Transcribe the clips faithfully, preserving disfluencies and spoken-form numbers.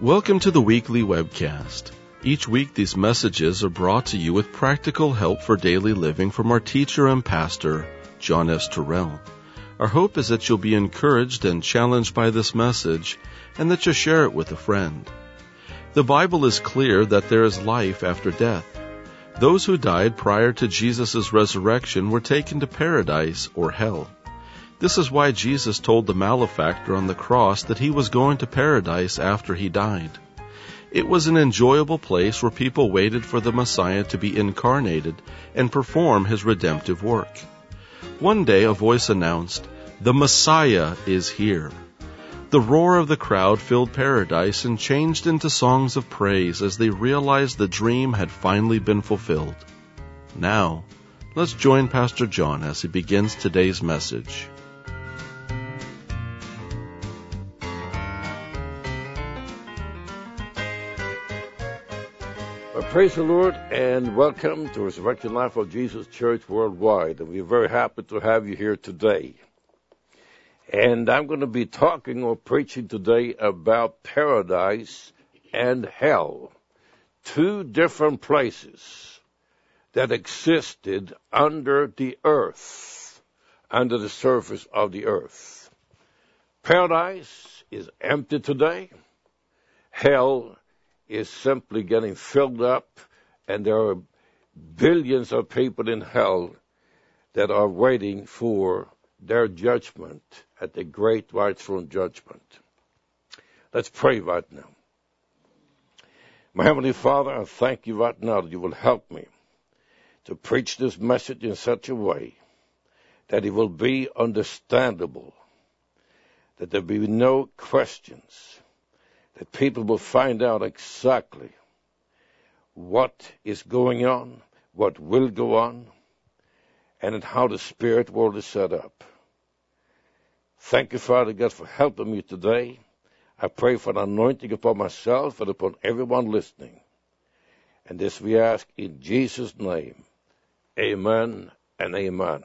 Welcome to the weekly webcast. Each week these messages are brought to you with practical help for daily living from our teacher and pastor, John S. Terrell. Our hope is that you'll be encouraged and challenged by this message and that you'll share it with a friend. The Bible is clear that there is life after death. Those who died prior to Jesus' resurrection were taken to paradise or hell. This is why Jesus told the malefactor on the cross that he was going to paradise after he died. It was an enjoyable place where people waited for the Messiah to be incarnated and perform his redemptive work. One day a voice announced, "The Messiah is here." The roar of the crowd filled paradise and changed into songs of praise as they realized the dream had finally been fulfilled. Now, let's join Pastor John as he begins today's message. Well, praise the Lord and welcome to Resurrection Life of Jesus Church Worldwide. And we're very happy to have you here today. And I'm going to be talking or preaching today about paradise and hell, two different places that existed under the earth, under the surface of the earth. Paradise is empty today. Hell is simply getting filled up, and there are billions of people in hell that are waiting for their judgment at the great white throne judgment. Let's pray right now. My Heavenly Father, I thank you right now that you will help me to preach this message in such a way that it will be understandable, that there be no questions, that people will find out exactly what is going on, what will go on, and how the spirit world is set up. Thank you, Father God, for helping me today. I pray for an anointing upon myself and upon everyone listening. And this we ask in Jesus' name. Amen and amen.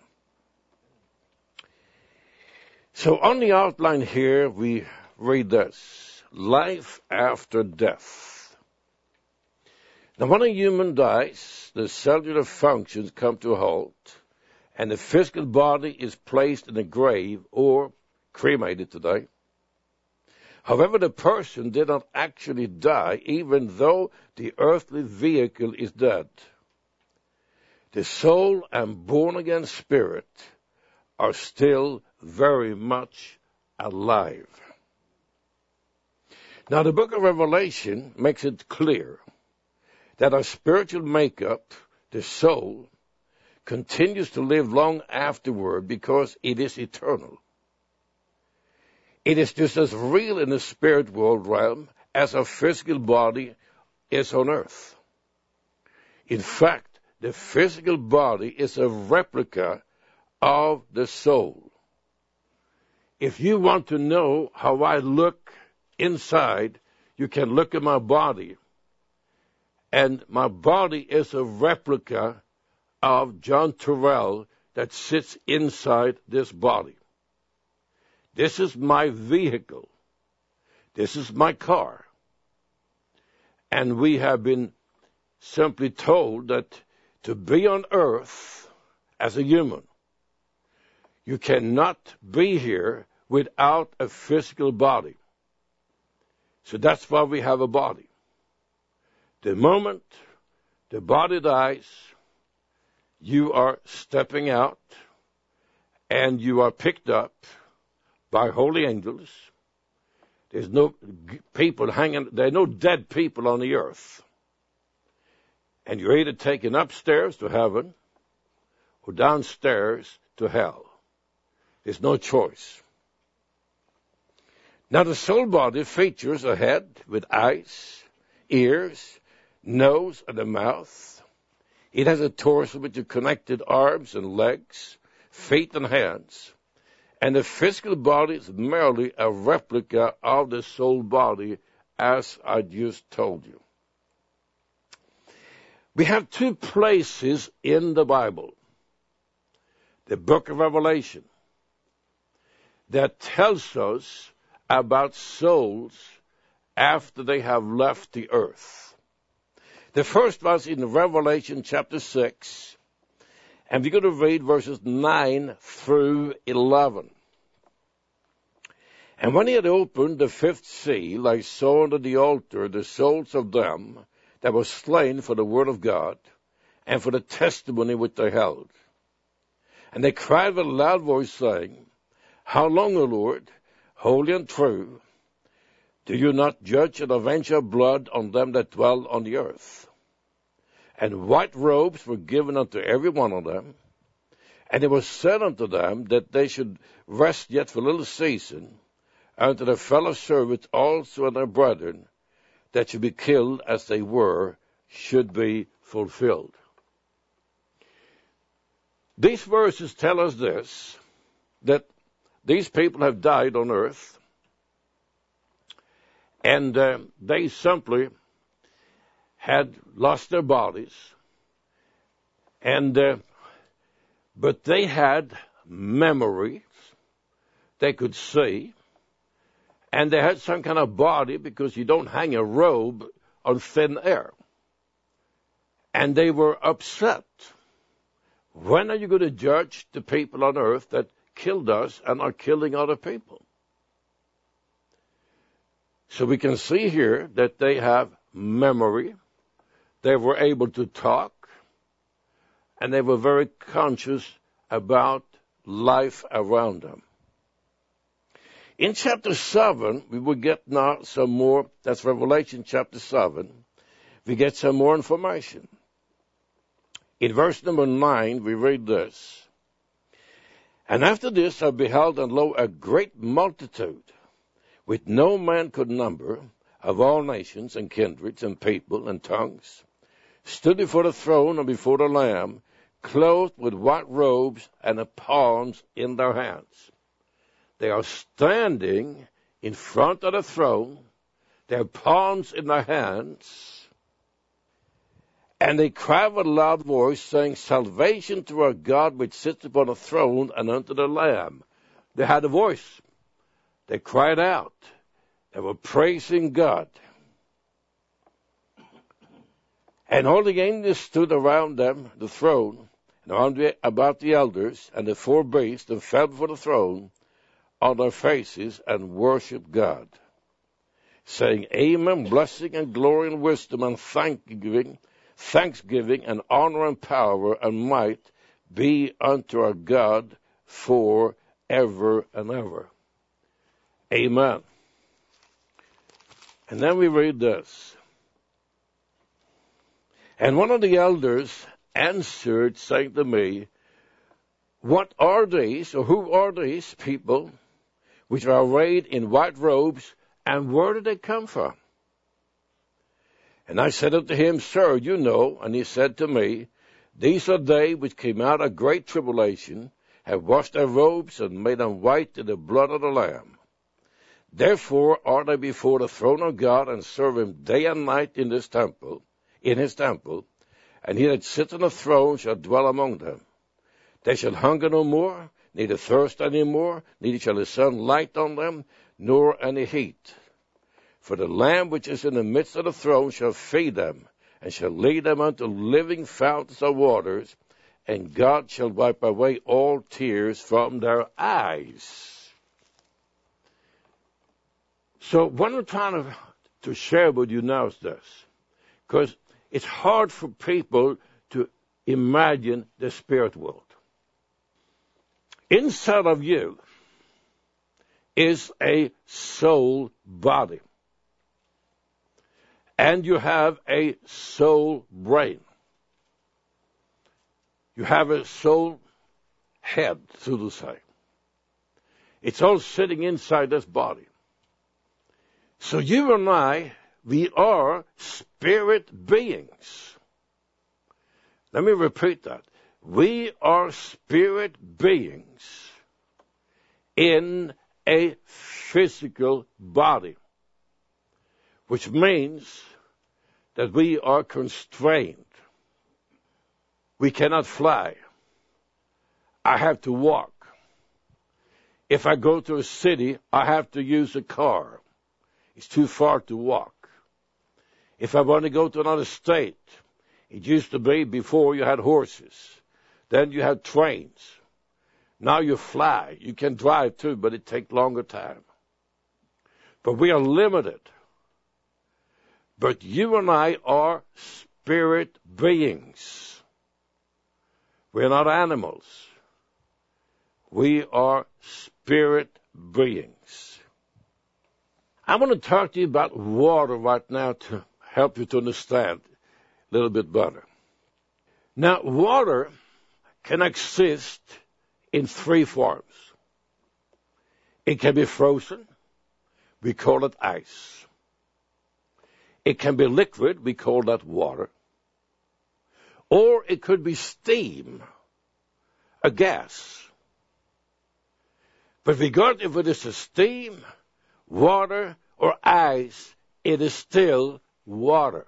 So on the outline here, we read this. Life after death. Now, when a human dies, the cellular functions come to a halt, and the physical body is placed in a grave or cremated today. However, the person did not actually die, even though the earthly vehicle is dead. The soul and born-again spirit are still very much alive. Now, the book of Revelation makes it clear that our spiritual makeup, the soul, continues to live long afterward because it is eternal. It is just as real in the spirit world realm as our physical body is on earth. In fact, the physical body is a replica of the soul. If you want to know how I look inside, you can look at my body, and my body is a replica of John Terrell that sits inside this body. This is my vehicle. This is my car. And we have been simply told that to be on earth as a human, you cannot be here without a physical body. So that's why we have a body. The moment the body dies, you are stepping out and you are picked up by holy angels. There's no people hanging, there are no dead people on the earth. And you're either taken upstairs to heaven or downstairs to hell. There's no choice. Now, the soul body features a head with eyes, ears, nose, and a mouth. It has a torso with the connected arms and legs, feet and hands. And the physical body is merely a replica of the soul body, as I just told you. We have two places in the Bible, the book of Revelation, that tells us about souls after they have left the earth. The first was in Revelation chapter six, and we're going to read verses nine through eleven. And when he had opened the fifth seal, I saw under the altar the souls of them that were slain for the word of God and for the testimony which they held. And they cried with a loud voice, saying, How long, O Lord, holy and true, do you not judge and avenge your blood on them that dwell on the earth? And white robes were given unto every one of them, and it was said unto them that they should rest yet for a little season, unto their fellow servants also and their brethren that should be killed as they were should be fulfilled. These verses tell us this, that these people have died on earth, and uh, they simply had lost their bodies, and uh, but they had memories, they could see, and they had some kind of body, because you don't hang a robe on thin air. And they were upset. When are you going to judge the people on earth that killed us and are killing other people? So we can see here that they have memory. They were able to talk. And they were very conscious about life around them. In chapter seven, we will get now some more, that's Revelation chapter seven, we get some more information. In verse number nine, we read this. And after this I beheld, and lo, a great multitude, which no man could number, of all nations and kindreds and people and tongues, stood before the throne and before the Lamb, clothed with white robes and palms in their hands. They are standing in front of the throne, their palms in their hands, and they cry with a loud voice, saying, Salvation to our God which sits upon the throne and unto the Lamb. They had a voice. They cried out. They were praising God. And all the angels stood around them, the throne, and around the, about the elders, and the four beasts, and fell before the throne, on their faces, and worship God, saying, Amen, blessing and glory and wisdom and thanksgiving, thanksgiving and honor and power and might be unto our God for ever and ever. Amen. And then we read this. And one of the elders answered, saying to me, What are these, or who are these people, which are arrayed in white robes, and where do they come from? And I said unto him, Sir, you know. And he said to me, These are they which came out of great tribulation, have washed their robes, and made them white in the blood of the Lamb. Therefore are they before the throne of God, and serve him day and night in this temple, in his temple, and he that sitteth on the throne shall dwell among them. They shall hunger no more, neither thirst any more, neither shall the sun light on them, nor any heat. For the Lamb which is in the midst of the throne shall feed them, and shall lead them unto living fountains of waters, and God shall wipe away all tears from their eyes. So what I'm trying to, to share with you now is this, because it's hard for people to imagine the spirit world. Inside of you is a soul body. And you have a soul brain. You have a soul head, so to say. It's all sitting inside this body. So you and I, we are spirit beings. Let me repeat that. We are spirit beings in a physical body, which means that we are constrained. We cannot fly. I have to walk. If I go to a city, I have to use a car. it's too far to walk. If I want to go to another state, it used to be before you had horses. Then you had trains. Now you fly. You can drive too, but it takes longer time. But we are limited. But you and I are spirit beings. We're not animals. We are spirit beings. I want to talk to you about water right now to help you to understand a little bit better. Now, water can exist in three forms. It can be frozen. We call it ice. It can be liquid. We call that water. Or it could be steam, a gas. But regardless if it is a steam, water, or ice, it is still water.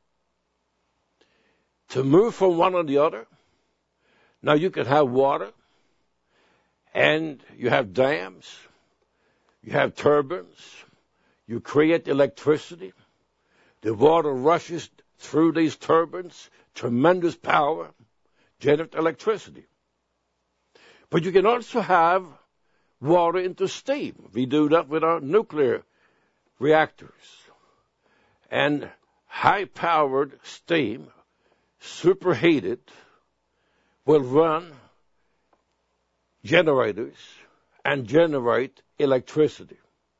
To move from one or the other, now you can have water, and you have dams, you have turbines, you create electricity. The water rushes through these turbines, tremendous power, generate electricity. But you can also have water into steam. We do that with our nuclear reactors. And high-powered steam, superheated, will run generators and generate electricity.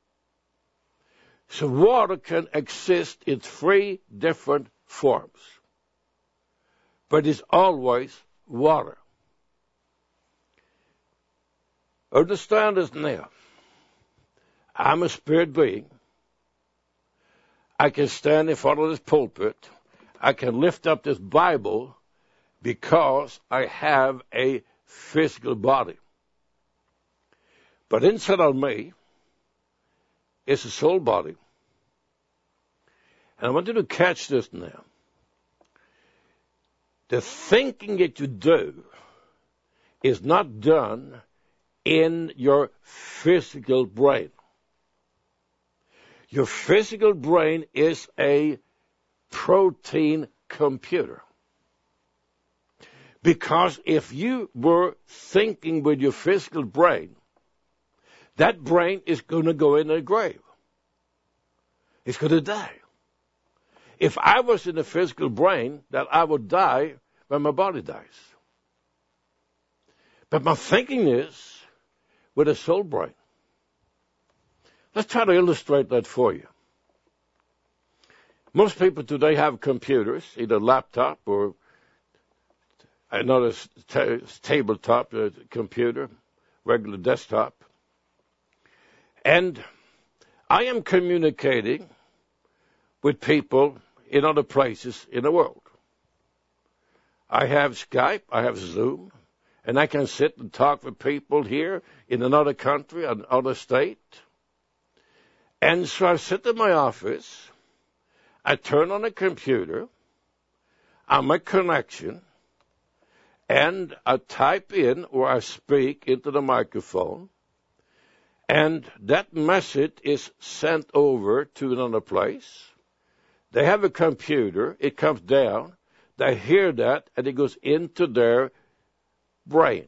So water can exist in three different forms, but it's always water. Understand this now. I'm a spirit being. I can stand in front of this pulpit. I can lift up this Bible because I have a physical body. But inside of me is a soul body. And I want you to catch this now. The thinking that you do is not done in your physical brain. Your physical brain is a protein computer. Because if you were thinking with your physical brain, that brain is going to go in a grave. It's going to die. If I was in a physical brain, that I would die when my body dies. But my thinking is with a soul brain. Let's try to illustrate that for you. Most people today have computers, either laptop or another t- tabletop uh, computer, regular desktop. And I am communicating with people in other places in the world. I have Skype, I have Zoom, and I can sit and talk with people here in another country, another state. And so I sit in my office, I turn on a computer, I make connection, and I type in or I speak into the microphone, and that message is sent over to another place. They have a computer, it comes down, they hear that, and it goes into their brain.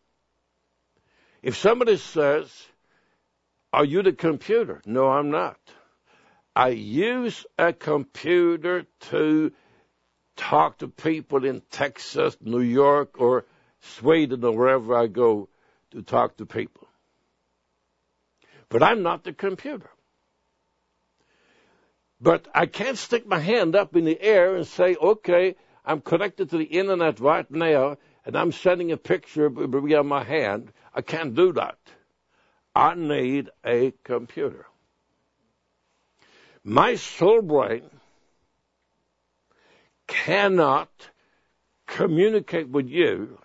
If somebody says, "Are you the computer?" No, I'm not. I use a computer to talk to people in Texas, New York, or Sweden, or wherever I go to talk to people. But I'm not the computer. But I can't stick my hand up in the air and say, okay, I'm connected to the internet right now, and I'm sending a picture via my hand. I can't do that. I need a computer. My soul brain cannot communicate with you,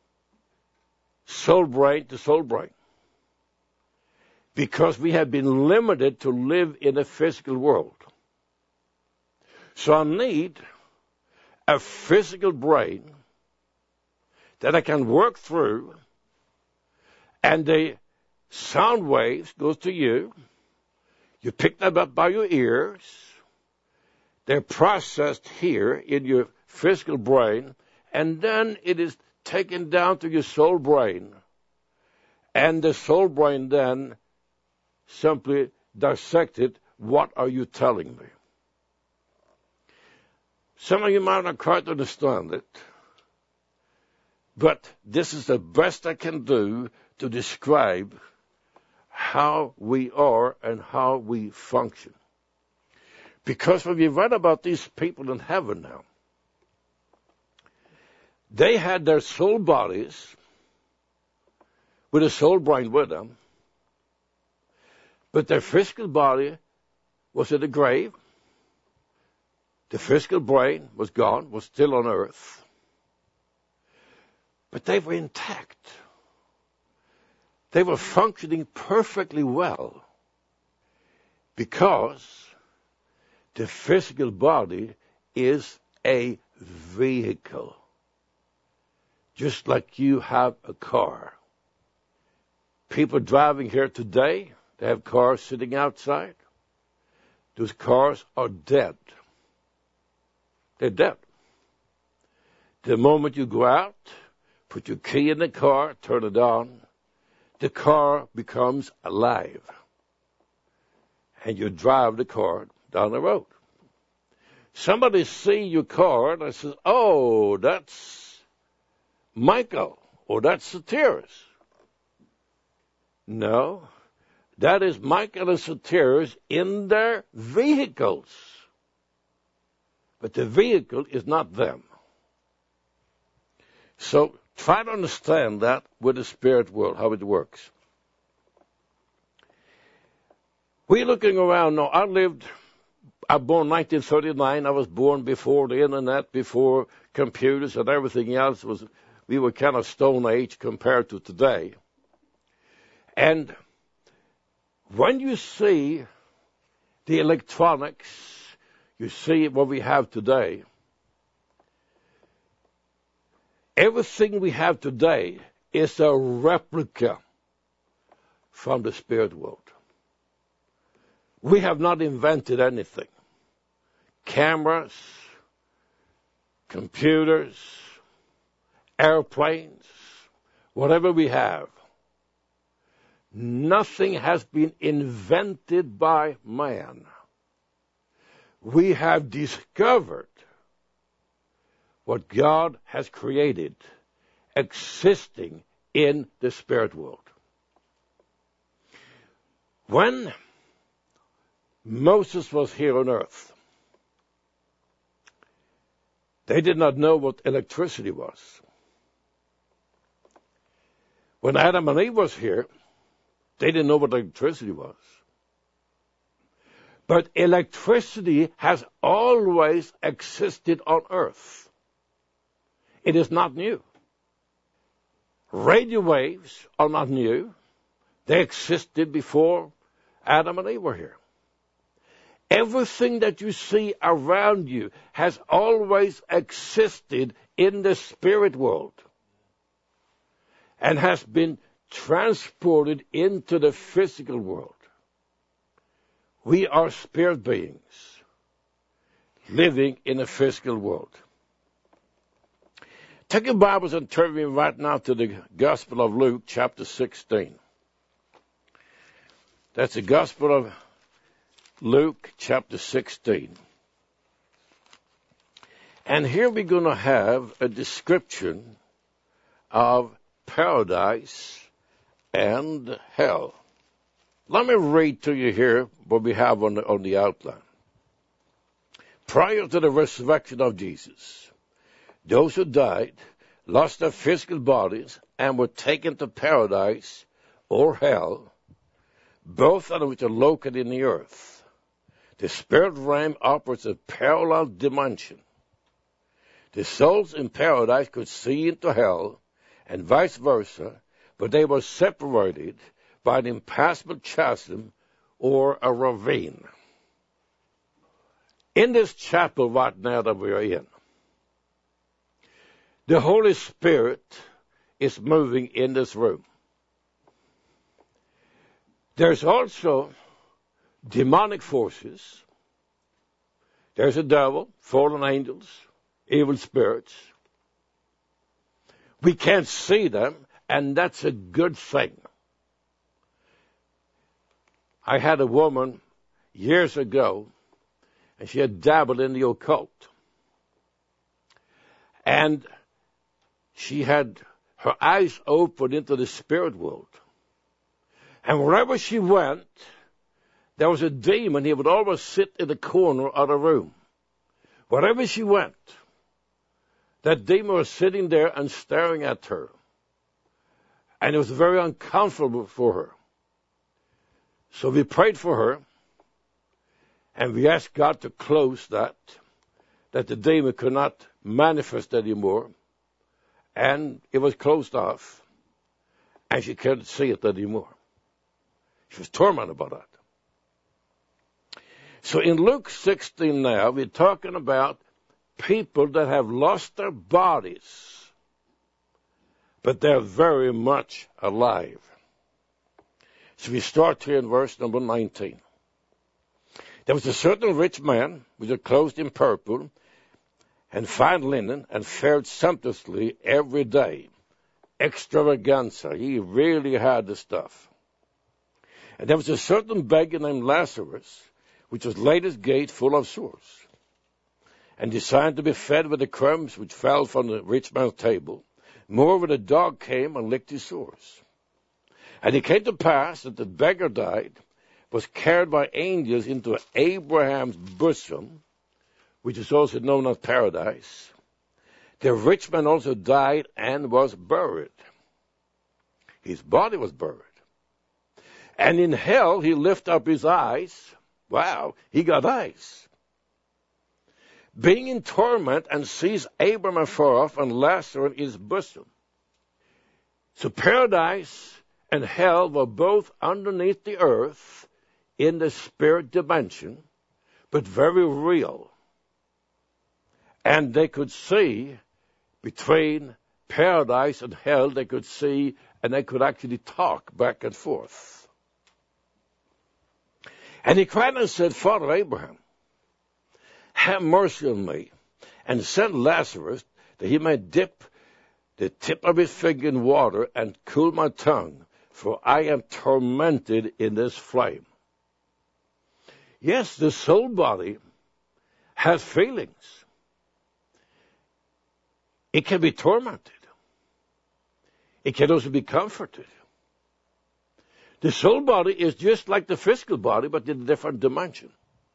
soul brain to soul brain, because we have been limited to live in a physical world. So I need a physical brain that I can work through, and the sound waves goes to you. You pick them up by your ears. They're processed here in your physical brain, and then it is taken down to your soul brain. And the soul brain then simply dissected, what are you telling me? Some of you might not quite understand it, but this is the best I can do to describe how we are and how we function. Because when we read about these people in heaven now, they had their soul bodies with a soul brain with them, but their physical body was in the grave. The physical brain was gone, was still on earth. But they were intact. They were functioning perfectly well because the physical body is a vehicle. Just like you have a car. People driving here today, they have cars sitting outside. Those cars are dead. They're dead. The moment you go out, put your key in the car, turn it on, the car becomes alive. And you drive the car down the road. Somebody sees your car and says, oh, that's Michael, or that's Soteris. No, that is Michael and Soteris in their vehicles. But the vehicle is not them. So try to understand that with the spirit world, how it works. We're looking around now. I lived, I was born in nineteen thirty-nine. I was born before the internet, before computers and everything else. Was We were kind of Stone Age compared to today. And when you see the electronics, you see what we have today. Everything we have today is a replica from the spirit world. We have not invented anything. Cameras, computers, airplanes, whatever we have. Nothing has been invented by man. We have discovered what God has created existing in the spirit world. When Moses was here on earth, they did not know what electricity was. When Adam and Eve was here, they didn't know what electricity was. But electricity has always existed on earth. It is not new. Radio waves are not new. They existed before Adam and Eve were here. Everything that you see around you has always existed in the spirit world and has been transported into the physical world. We are spirit beings living in a physical world. Take your Bibles and turn me right now to the Gospel of Luke, chapter sixteen. That's the Gospel of Luke, chapter sixteen. And here we're going to have a description of paradise and hell. Let me read to you here what we have on the, on the outline. Prior to the resurrection of Jesus, those who died lost their physical bodies and were taken to paradise or hell, both of which are located in the earth. The spirit realm operates a parallel dimension. The souls in paradise could see into hell and vice versa, but they were separated by an impassable chasm or a ravine. In this chapel right now that we are in, the Holy Spirit is moving in this room. There's also demonic forces. There's a devil, fallen angels, evil spirits. We can't see them, and that's a good thing. I had a woman years ago, and she had dabbled in the occult. And she had her eyes opened into the spirit world. And wherever she went, there was a demon. He would always sit in the corner of the room. Wherever she went, that demon was sitting there and staring at her. And it was very uncomfortable for her. So we prayed for her, and we asked God to close that, that the demon could not manifest anymore. And it was closed off, and she couldn't see it anymore. She was tormented by that. So in Luke sixteen now, we're talking about people that have lost their bodies, but they're very much alive. So we start here in verse number nineteen. There was a certain rich man which was clothed in purple and fine linen and fared sumptuously every day. Extravaganza. He really had the stuff. And there was a certain beggar named Lazarus, which was laid at his gate full of sores, and designed to be fed with the crumbs which fell from the rich man's table. Moreover, the dog came and licked his sores. And it came to pass that the beggar died, was carried by angels into Abraham's bosom, which is also known as paradise. The rich man also died and was buried. His body was buried. And in hell he lifted up his eyes. Wow, he got eyes. Being in torment, and sees Abraham afar off and Lazarus in his bosom. So paradise and hell were both underneath the earth in the spirit dimension, but very real. And they could see between paradise and hell, they could see, and they could actually talk back and forth. And he cried and said, Father Abraham, have mercy on me, and send Lazarus that he may dip the tip of his finger in water and cool my tongue, for I am tormented in this flame. Yes, the soul body has feelings. It can be tormented. It can also be comforted. The soul body is just like the physical body, but in a different dimension.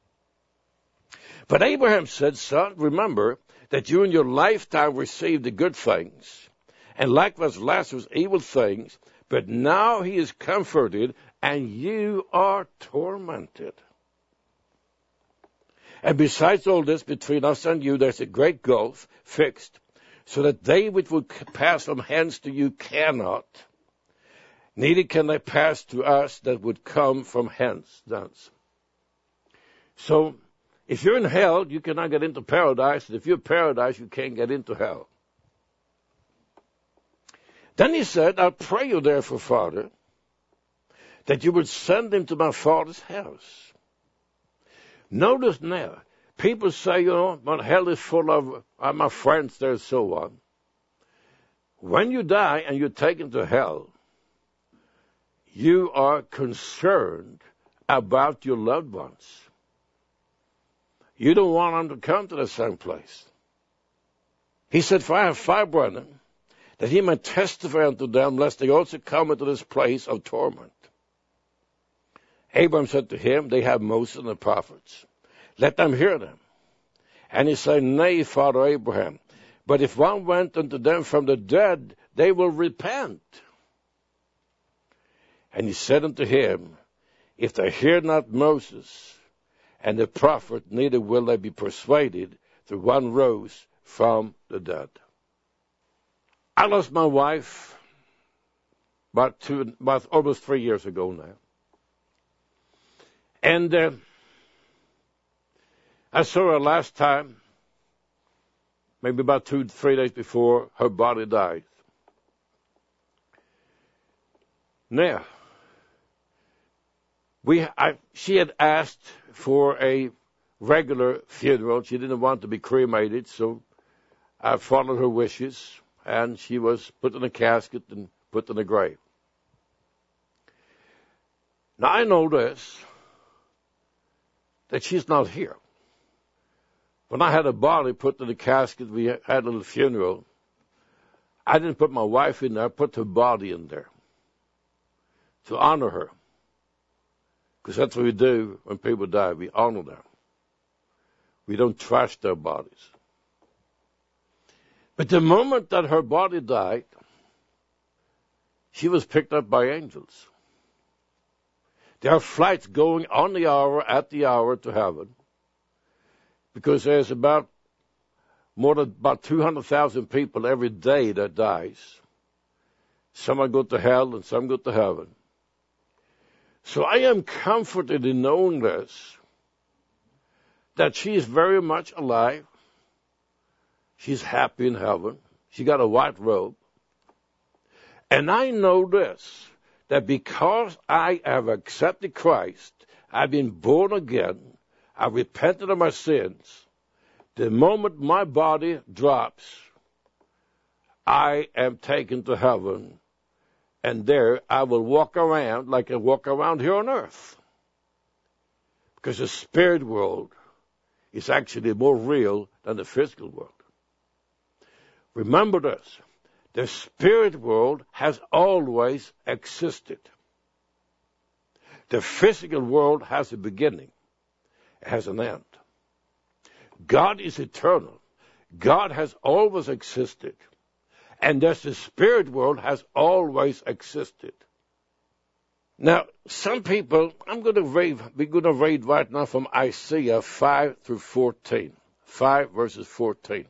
But Abraham said, son, remember that you in your lifetime received the good things, and likewise Lazarus evil things, but now he is comforted, and you are tormented. And besides all this, between us and you, there's a great gulf fixed, so that they which would pass from hence to you cannot, neither can they pass to us that would come from hence. Thence. So, if you're in hell, you cannot get into paradise, and if you're in paradise, you can't get into hell. Then he said, I pray you therefore, Father, that you would send him to my father's house. Notice now, people say, you know, but hell is full of uh, my friends there and so on. When you die and you're taken to hell, you are concerned about your loved ones. You don't want them to come to the same place. He said, for I have five brethren, that he may testify unto them, lest they also come into this place of torment. Abraham said to him, they have Moses and the prophets. Let them hear them. And he said, nay, Father Abraham, but if one went unto them from the dead, they will repent. And he said unto him, if they hear not Moses and the prophet, neither will they be persuaded, that one rose from the dead. I lost my wife about two, about almost three years ago now. And uh, I saw her last time, maybe about two, three days before her body died. Now, We, I, she had asked for a regular funeral. She didn't want to be cremated, so I followed her wishes, and she was put in a casket and put in a grave. Now, I know this, that she's not here. When I had a body put in a casket, we had a little funeral, I didn't put my wife in there, I put her body in there to honor her. Because that's what we do when people die. We honor them. We don't trash their bodies. But the moment that her body died, she was picked up by angels. There are flights going on the hour, at the hour to heaven, because there's about more than about two hundred thousand people every day that dies. Some go to hell and some go to heaven. So I am comforted in knowing this, that she is very much alive. She's happy in heaven. She got a white robe. And I know this, that because I have accepted Christ, I've been born again, I've repented of my sins, the moment my body drops, I am taken to heaven. And there I will walk around like I walk around here on earth. Because the spirit world is actually more real than the physical world. Remember this. The spirit world has always existed. The physical world has a beginning. It has an end. God is eternal. God has always existed. And thus the spirit world has always existed. Now, some people, I'm going to read, we're going to read right now from Isaiah five through fourteen. five verses fourteen.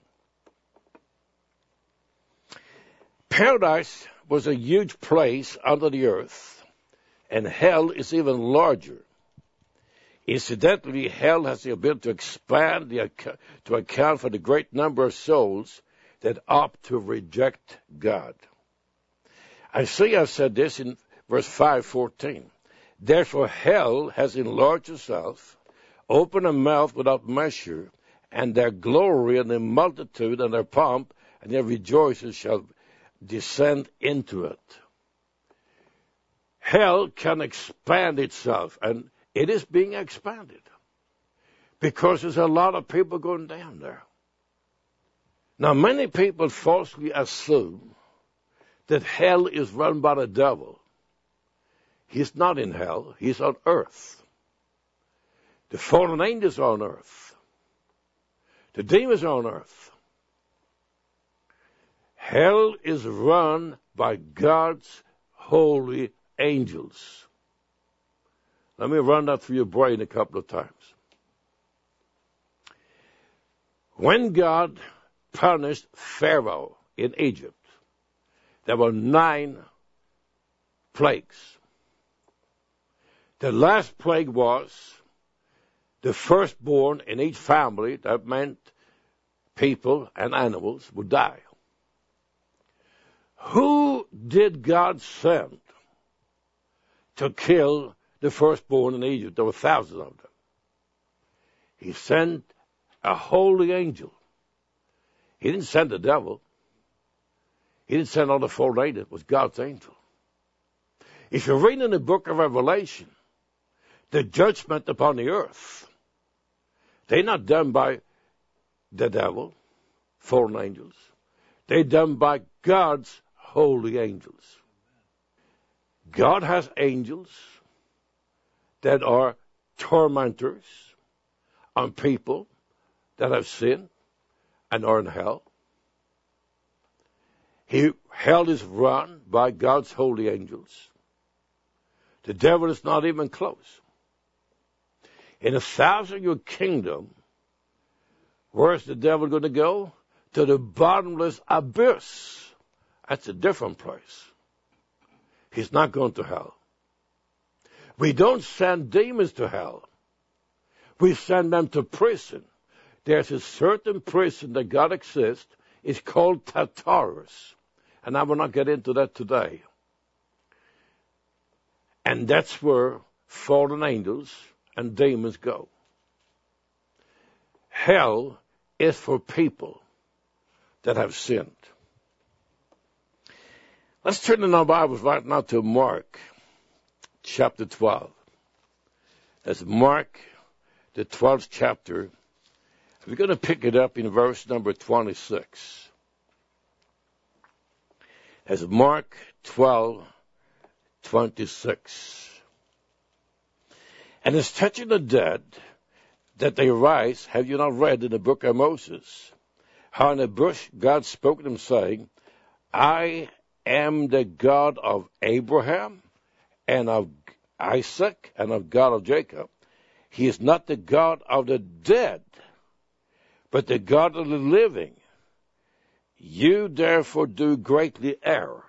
Paradise was a huge place under the earth, and hell is even larger. Incidentally, hell has the ability to expand the, to account for the great number of souls that opt to reject God. Isaiah said this in verse five fourteen. Therefore hell has enlarged itself, opened a mouth without measure, and their glory and their multitude and their pomp and their rejoicing shall descend into it. Hell can expand itself, and it is being expanded because there's a lot of people going down there. Now, many people falsely assume that hell is run by the devil. He's not in hell. He's on earth. The fallen angels are on earth. The demons are on earth. Hell is run by God's holy angels. Let me run that through your brain a couple of times. When God punished Pharaoh in Egypt, there were nine plagues. The last plague was the firstborn in each family, that meant people and animals, would die. Who did God send to kill the firstborn in Egypt? There were thousands of them. He sent a holy angel. He didn't send the devil. He didn't send all the fallen angels. It was God's angel. If you read in the book of Revelation, the judgment upon the earth, they're not done by the devil, fallen angels. They're done by God's holy angels. God has angels that are tormentors on people that have sinned and are in hell. He, hell is run by God's holy angels. The devil is not even close. In a thousand-year kingdom, where's the devil going to go? To the bottomless abyss. That's a different place. He's not going to hell. We don't send demons to hell. We send them to prison. There's a certain prison that God exists. It's called Tartarus. And I will not get into that today. And that's where fallen angels and demons go. Hell is for people that have sinned. Let's turn in our Bibles right now to Mark chapter twelve. That's Mark, the twelfth chapter. We're going to pick it up in verse number twenty-six. That's Mark twelve, twenty-six. And it's touching the dead that they rise. Have you not read in the book of Moses how in the bush God spoke to them, saying, I am the God of Abraham and of Isaac and of God of Jacob. He is not the God of the dead, but the God of the living. You therefore do greatly err.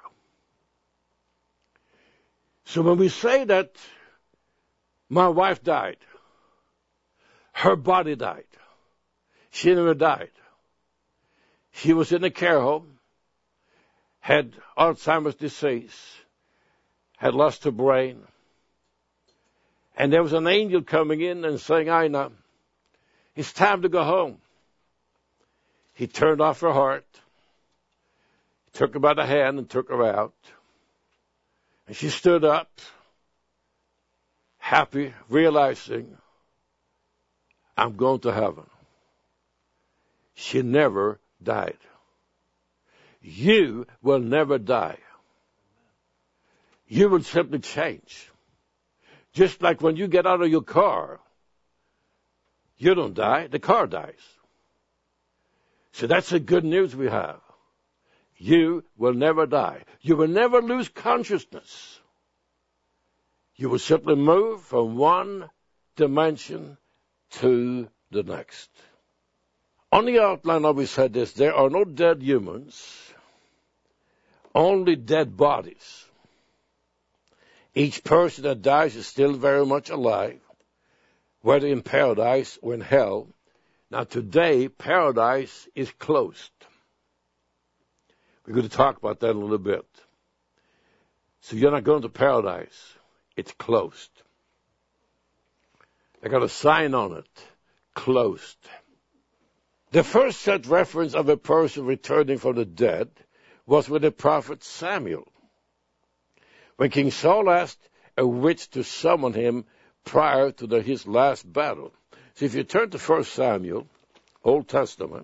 So when we say that my wife died, her body died, she never died. She was in a care home, had Alzheimer's disease, had lost her brain, and there was an angel coming in and saying, Ina, it's time to go home. He turned off her heart, took her by the hand and took her out. And she stood up, happy, realizing, I'm going to heaven. She never died. You will never die. You will simply change. Just like when you get out of your car, you don't die, the car dies. So that's the good news we have. You will never die. You will never lose consciousness. You will simply move from one dimension to the next. On the outline, I always said this, there are no dead humans, only dead bodies. Each person that dies is still very much alive, whether in paradise or in hell. Now today, paradise is closed. We're going to talk about that in a little bit. So you're not going to paradise. It's closed. They got a sign on it. Closed. The first such reference of a person returning from the dead was with the prophet Samuel, when King Saul asked a witch to summon him prior to the, his last battle. So if you turn to First Samuel, Old Testament,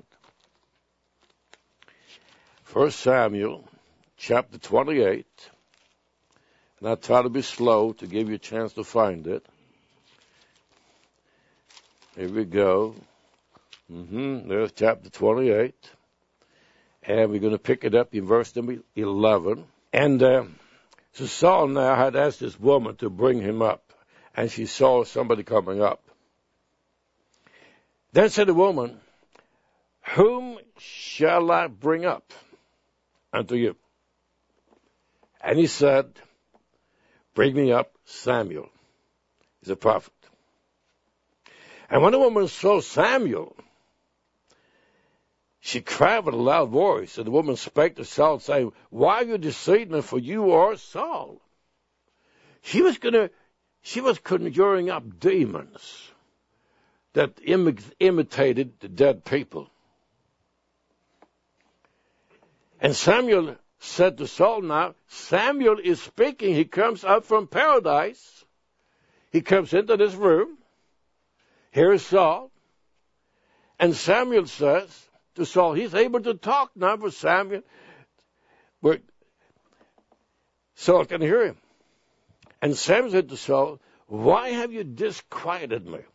First Samuel, chapter twenty-eight, and I'll try to be slow to give you a chance to find it. Here we go. Mm-hmm. There's chapter twenty-eight. And we're going to pick it up in verse number eleven. And uh, so Saul now had asked this woman to bring him up, and she saw somebody coming up. Then said the woman, whom shall I bring up unto you? And he said, bring me up Samuel. He's a prophet. And when the woman saw Samuel, she cried with a loud voice, and the woman spake to Saul, saying, why are you deceiving me, for you are Saul? She was gonna, she was conjuring up demons that imi- imitated the dead people. And Samuel said to Saul now, Samuel is speaking. He comes up from paradise. He comes into this room. Here is Saul. And Samuel says to Saul, he's able to talk now for Samuel. Where Saul can hear him. And Samuel said to Saul, why have you disquieted me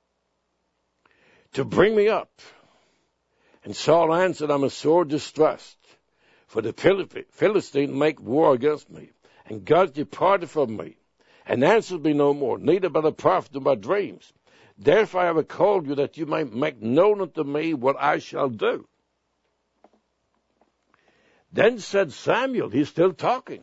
to bring me up? And Saul answered, I'm sore distressed, for the Philistines make war against me, and God departed from me, and answered me no more, neither by the prophet nor by dreams. Therefore I have called you, that you may make known unto me what I shall do. Then said Samuel, he's still talking,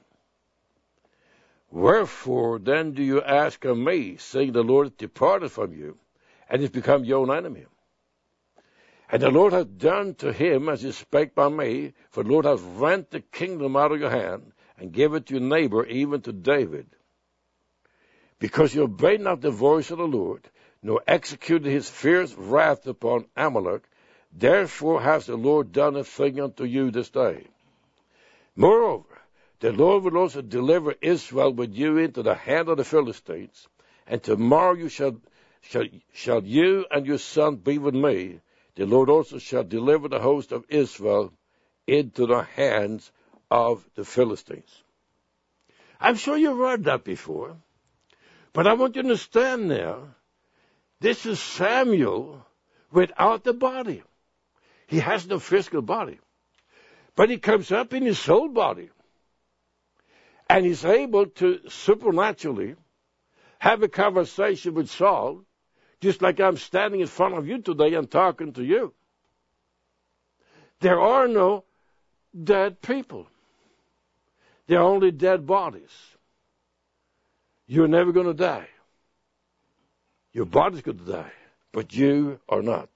wherefore then do you ask of me, seeing the Lord departed from you, and is become your own enemy? And the Lord hath done to him as he spake by me, for the Lord hath rent the kingdom out of your hand, and give it to your neighbor, even to David. because you obeyed not the voice of the Lord, nor executed his fierce wrath upon Amalek, therefore has the Lord done a thing unto you this day. Moreover, the Lord will also deliver Israel with you into the hand of the Philistines, and tomorrow you shall, shall, shall you and your son be with me. The Lord also shall deliver the host of Israel into the hands of the Philistines. I'm sure you've heard that before, but I want you to understand now, this is Samuel without the body. He has no physical body, but he comes up in his soul body, and he's able to supernaturally have a conversation with Saul, just like I'm standing in front of you today and talking to you. There are no dead people. There are only dead bodies. You're never going to die. Your body's going to die, but you are not.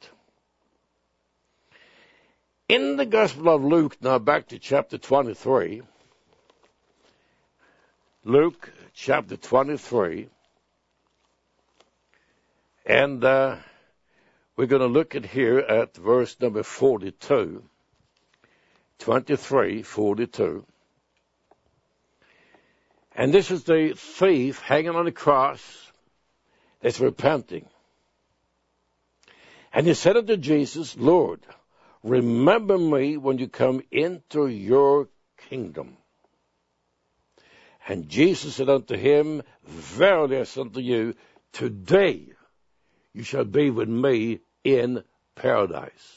In the Gospel of Luke, now back to chapter twenty-three, Luke chapter twenty-three, and uh, we're going to look at here at verse number forty-two, twenty-three, forty-two. And this is the thief hanging on the cross that's repenting. And he said unto Jesus, Lord, remember me when you come into your kingdom. And Jesus said unto him, verily I say unto you, today you shall be with me in paradise.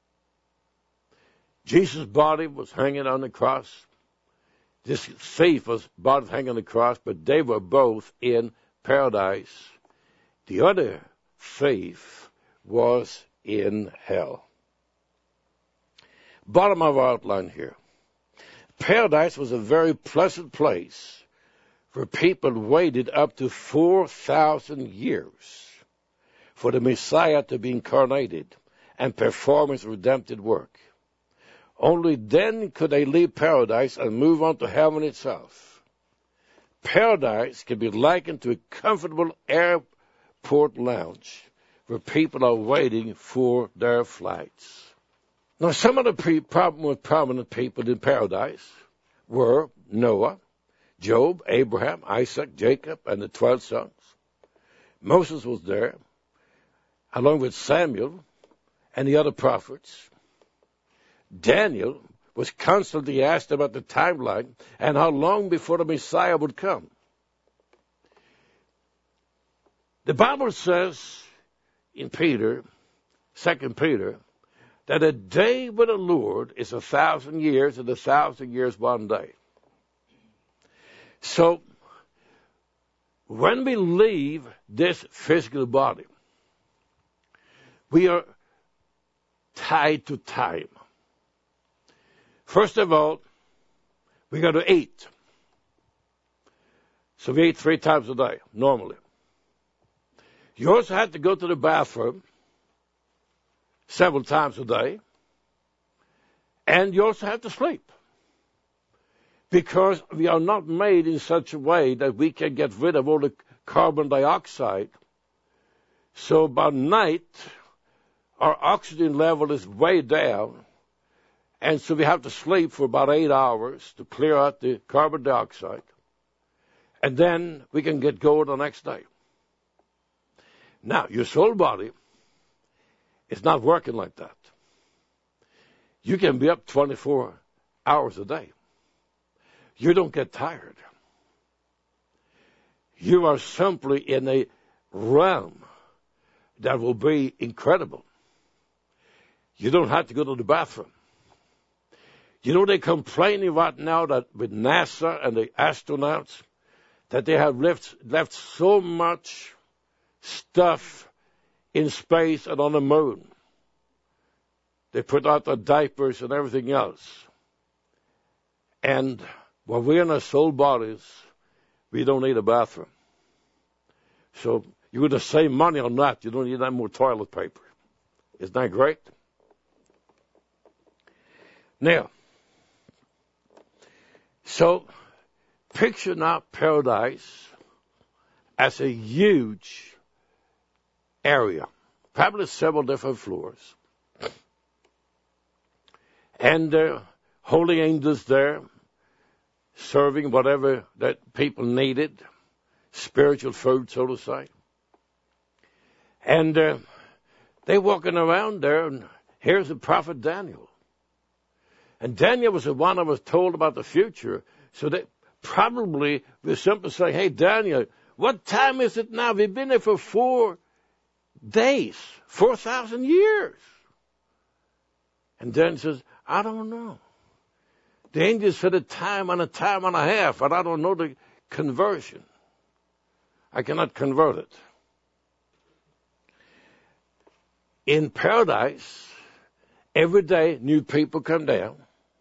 Jesus' body was hanging on the cross. This thief was body hanging on the cross, but they were both in paradise. The other thief was in hell. Bottom of our outline here. Paradise was a very pleasant place where people waited up to four thousand years for the Messiah to be incarnated and perform his redemptive work. Only then could they leave paradise and move on to heaven itself. Paradise can be likened to a comfortable airport lounge where people are waiting for their flights. Now, some of the pre- problem with prominent people in paradise were Noah, Job, Abraham, Isaac, Jacob, and the twelve sons. Moses was there, along with Samuel and the other prophets. Daniel was constantly asked about the timeline and how long before the Messiah would come. The Bible says in Peter, Second Peter, that a day with the Lord is a thousand years, and a thousand years one day. So, when we leave this physical body, we are tied to time. First of all, we got to eat. So we eat three times a day, normally. You also have to go to the bathroom several times a day. And you also have to sleep. Because we are not made in such a way that we can get rid of all the carbon dioxide. So by night, our oxygen level is way down. And so we have to sleep for about eight hours to clear out the carbon dioxide. And then we can get going the next day. Now, your soul body is not working like that. You can be up twenty-four hours a day. You don't get tired. You are simply in a realm that will be incredible. You don't have to go to the bathroom. You know, they're complaining right now that with NASA and the astronauts, that they have left, left so much stuff in space and on the moon. They put out the diapers and everything else. And when we're in our soul bodies, we don't need a bathroom. So you're going to save money on that. You don't need that more toilet paper. Isn't that great? Now, so picture now paradise as a huge area, probably several different floors. And uh, holy angels there, serving whatever that people needed, spiritual food, so to say. And uh, they walking around there, and here's the prophet Daniel. And Daniel was the one that was told about the future, so they probably will simply say, hey, Daniel, what time is it now? We've been there for four days, four thousand years. And Daniel says, I don't know. The angels said a time and a time and a half, but I don't know the conversion. I cannot convert it. In paradise, every day new people come down.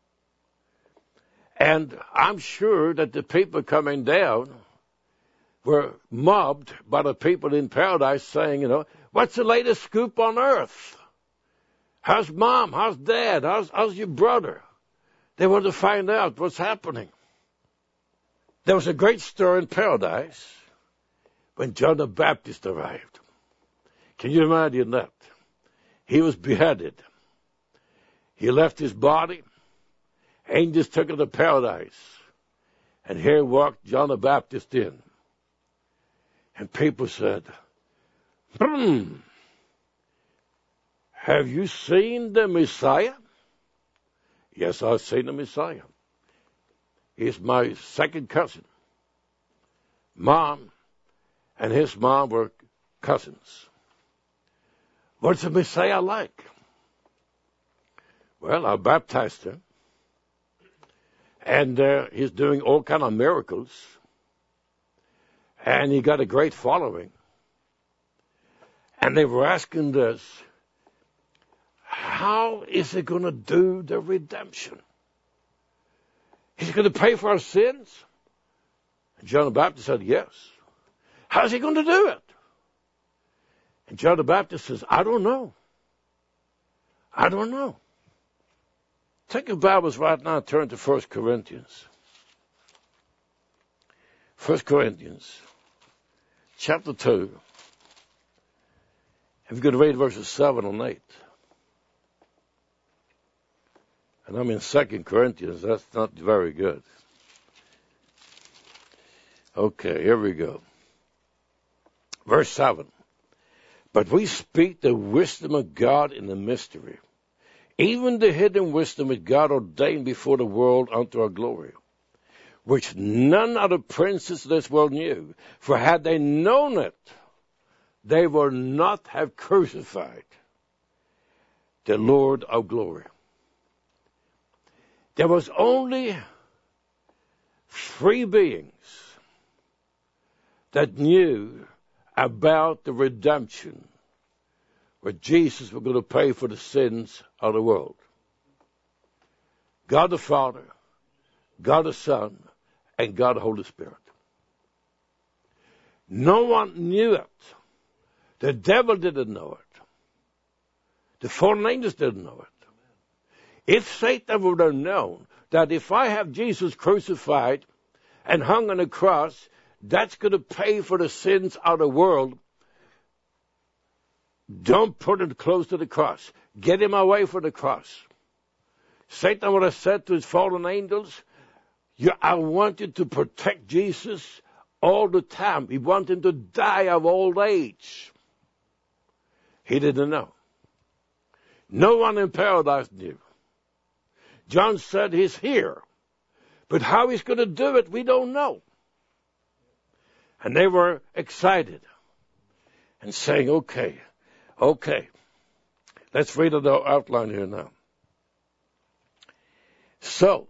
And I'm sure that the people coming down were mobbed by the people in paradise saying, you know, what's the latest scoop on earth? How's mom? How's dad? How's, how's your brother? They want to find out what's happening. There was a great stir in paradise when John the Baptist arrived. Can you imagine that? He was beheaded. He left his body. Angels took him to paradise. And here walked John the Baptist in. And people said, hmm, have you seen the Messiah? Yes, I've seen the Messiah. He's my second cousin. Mom and his mom were cousins. What's the Messiah like? Well, I baptized him. And uh, he's doing all kind of miracles. And he got a great following. And they were asking this, how is he going to do the redemption? He's going to pay for our sins? And John the Baptist said, yes. How's he going to do it? And John the Baptist says, I don't know. I don't know. Take your Bibles right now and turn to First Corinthians. First Corinthians, chapter two. If you're going to read verses seven and eight. And I'm in Second Corinthians. That's not very good. Okay, here we go. Verse seven. But we speak the wisdom of God in the mystery, even the hidden wisdom which God ordained before the world unto our glory, which none of the princes of this world knew. For had they known it, they would not have crucified the Lord of glory. There was only three beings that knew about the redemption where Jesus was going to pay for the sins of the world. God the Father, God the Son, and God the Holy Spirit. No one knew it. The devil didn't know it. The fallen angels didn't know it. If Satan would have known that if I have Jesus crucified and hung on a cross, that's going to pay for the sins of the world, don't put him close to the cross. Get him away from the cross. Satan would have said to his fallen angels, you, I want you to protect Jesus all the time. He wanted him to die of old age. He didn't know. No one in paradise knew. John said he's here. But how he's going to do it, we don't know. And they were excited and saying, okay, okay. Let's read the outline here now. So,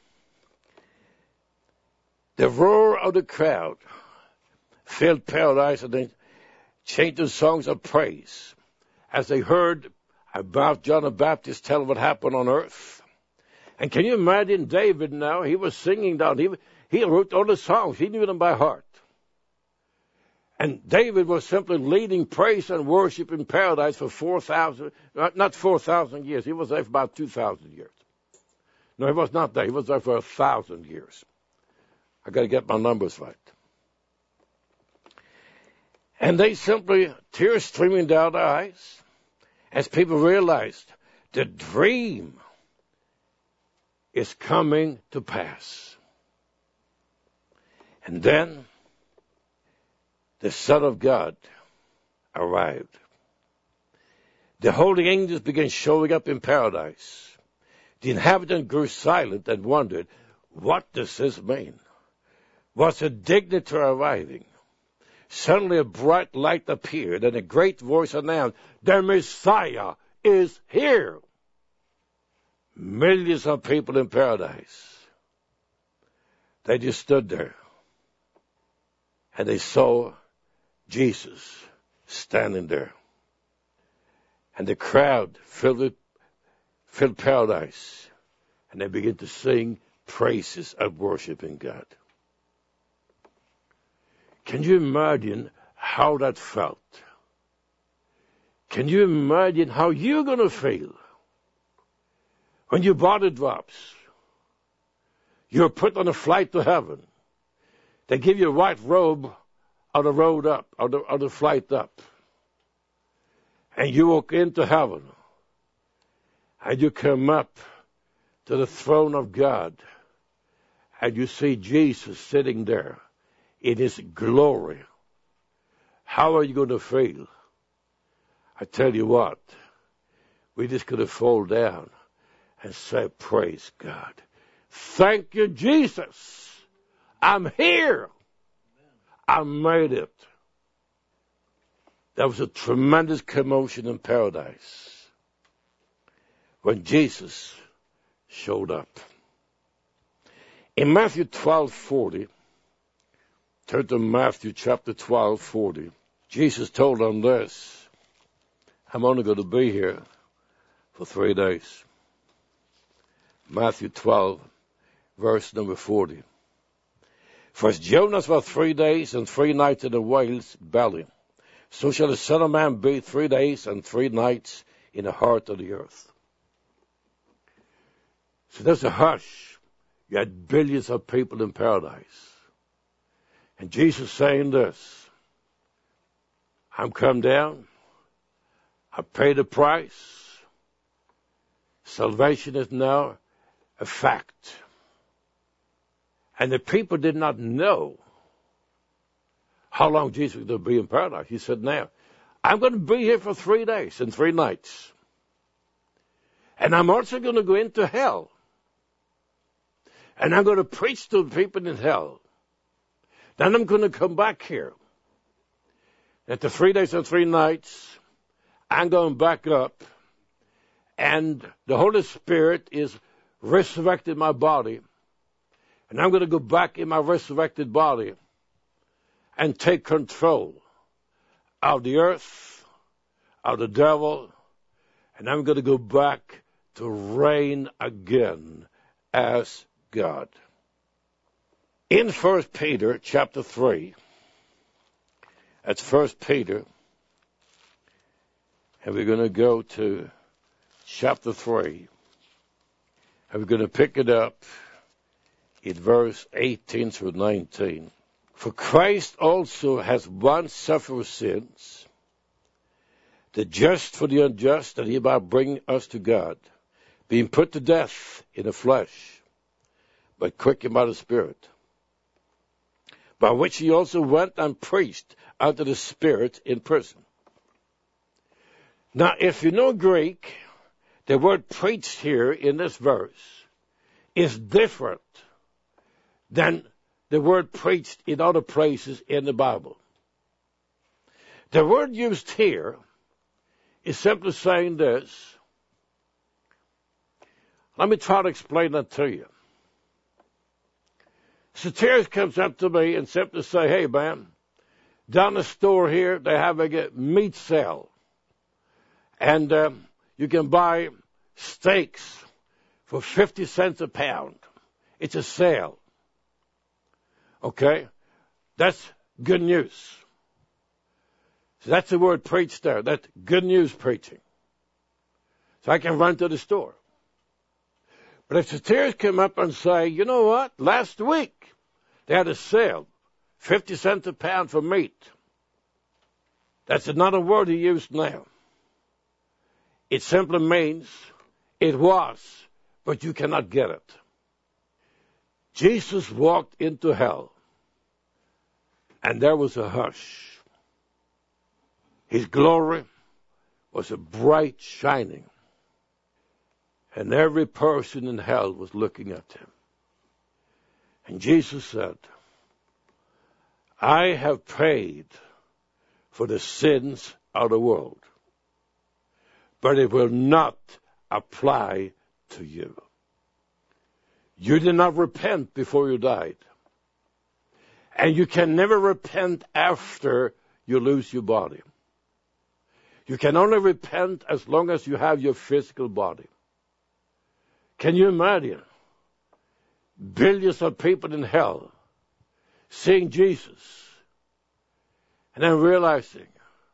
the roar of the crowd filled paradise, and they changed the songs of praise as they heard about John the Baptist tell what happened on earth. And can you imagine David now? He was singing down. He, he wrote all the songs. He knew them by heart. And David was simply leading praise and worship in paradise for four thousand, not, not four thousand years. He was there for about two thousand years. No, he was not there. He was there for a thousand years. I got to get my numbers right. And they simply, tears streaming down their eyes, as people realized the dream is coming to pass. And then the Son of God arrived. The holy angels began showing up in paradise. The inhabitants grew silent and wondered, what does this mean? Was a dignitary arriving? Suddenly a bright light appeared, and a great voice announced, the Messiah is here. Millions of people in paradise. They just stood there, and they saw Jesus standing there. And the crowd filled, it, filled paradise, and they began to sing praises of worshiping God. Can you imagine how that felt? Can you imagine how you're going to feel when your body drops? You're put on a flight to heaven. They give you a white robe on the road up, on the, on the flight up. And you walk into heaven. And you come up to the throne of God. And you see Jesus sitting there in his glory. How are you going to feel? I tell you what, we're just going to fall down and say, praise God. Thank you, Jesus. I'm here. I made it. There was a tremendous commotion in paradise when Jesus showed up. In Matthew twelve forty, turn to Matthew chapter twelve forty, Jesus told them this, I'm only going to be here for three days. Matthew twelve, verse number forty. For as Jonas was three days and three nights in the whale's belly, so shall the Son of Man be three days and three nights in the heart of the earth. So there's a hush. You had billions of people in paradise. And Jesus saying this, I'm come down. I paid the price. Salvation is now a fact. And the people did not know how long Jesus was going to be in paradise. He said, now, I'm going to be here for three days and three nights. And I'm also going to go into hell. And I'm going to preach to the people in hell. Then I'm going to come back here. After three days and three nights, I'm going back up. And the Holy Spirit is resurrected my body. And I'm going to go back in my resurrected body and take control of the earth, of the devil, and I'm going to go back to reign again as God. In First Peter chapter three, that's First Peter, and we're going to go to chapter three, and we're going to pick it up in verse eighteen through nineteen. For Christ also has once suffered for sins, the just for the unjust, that he might bring us to God, being put to death in the flesh, but quickened by the Spirit, by which he also went and preached unto the Spirit in prison. Now, if you know Greek, the word preached here in this verse is different than the word preached in other places in the Bible. The word used here is simply saying this. Let me try to explain that to you. Soterius comes up to me and simply say, hey, man, down the store here, they have a meat sale. And um, you can buy steaks for fifty cents a pound. It's a sale. Okay? That's good news. So that's the word preached there. That's good news preaching. So I can run to the store. But if the tears come up and say, you know what? Last week they had a sale, fifty cents a pound for meat. That's another word he used now. It simply means it was, but you cannot get it. Jesus walked into hell, and there was a hush. His glory was a bright shining, and every person in hell was looking at him. And Jesus said, I have paid for the sins of the world, but it will not apply to you. You did not repent before you died, and you can never repent after you lose your body. You can only repent as long as you have your physical body. Can you imagine billions of people in hell seeing Jesus and then realizing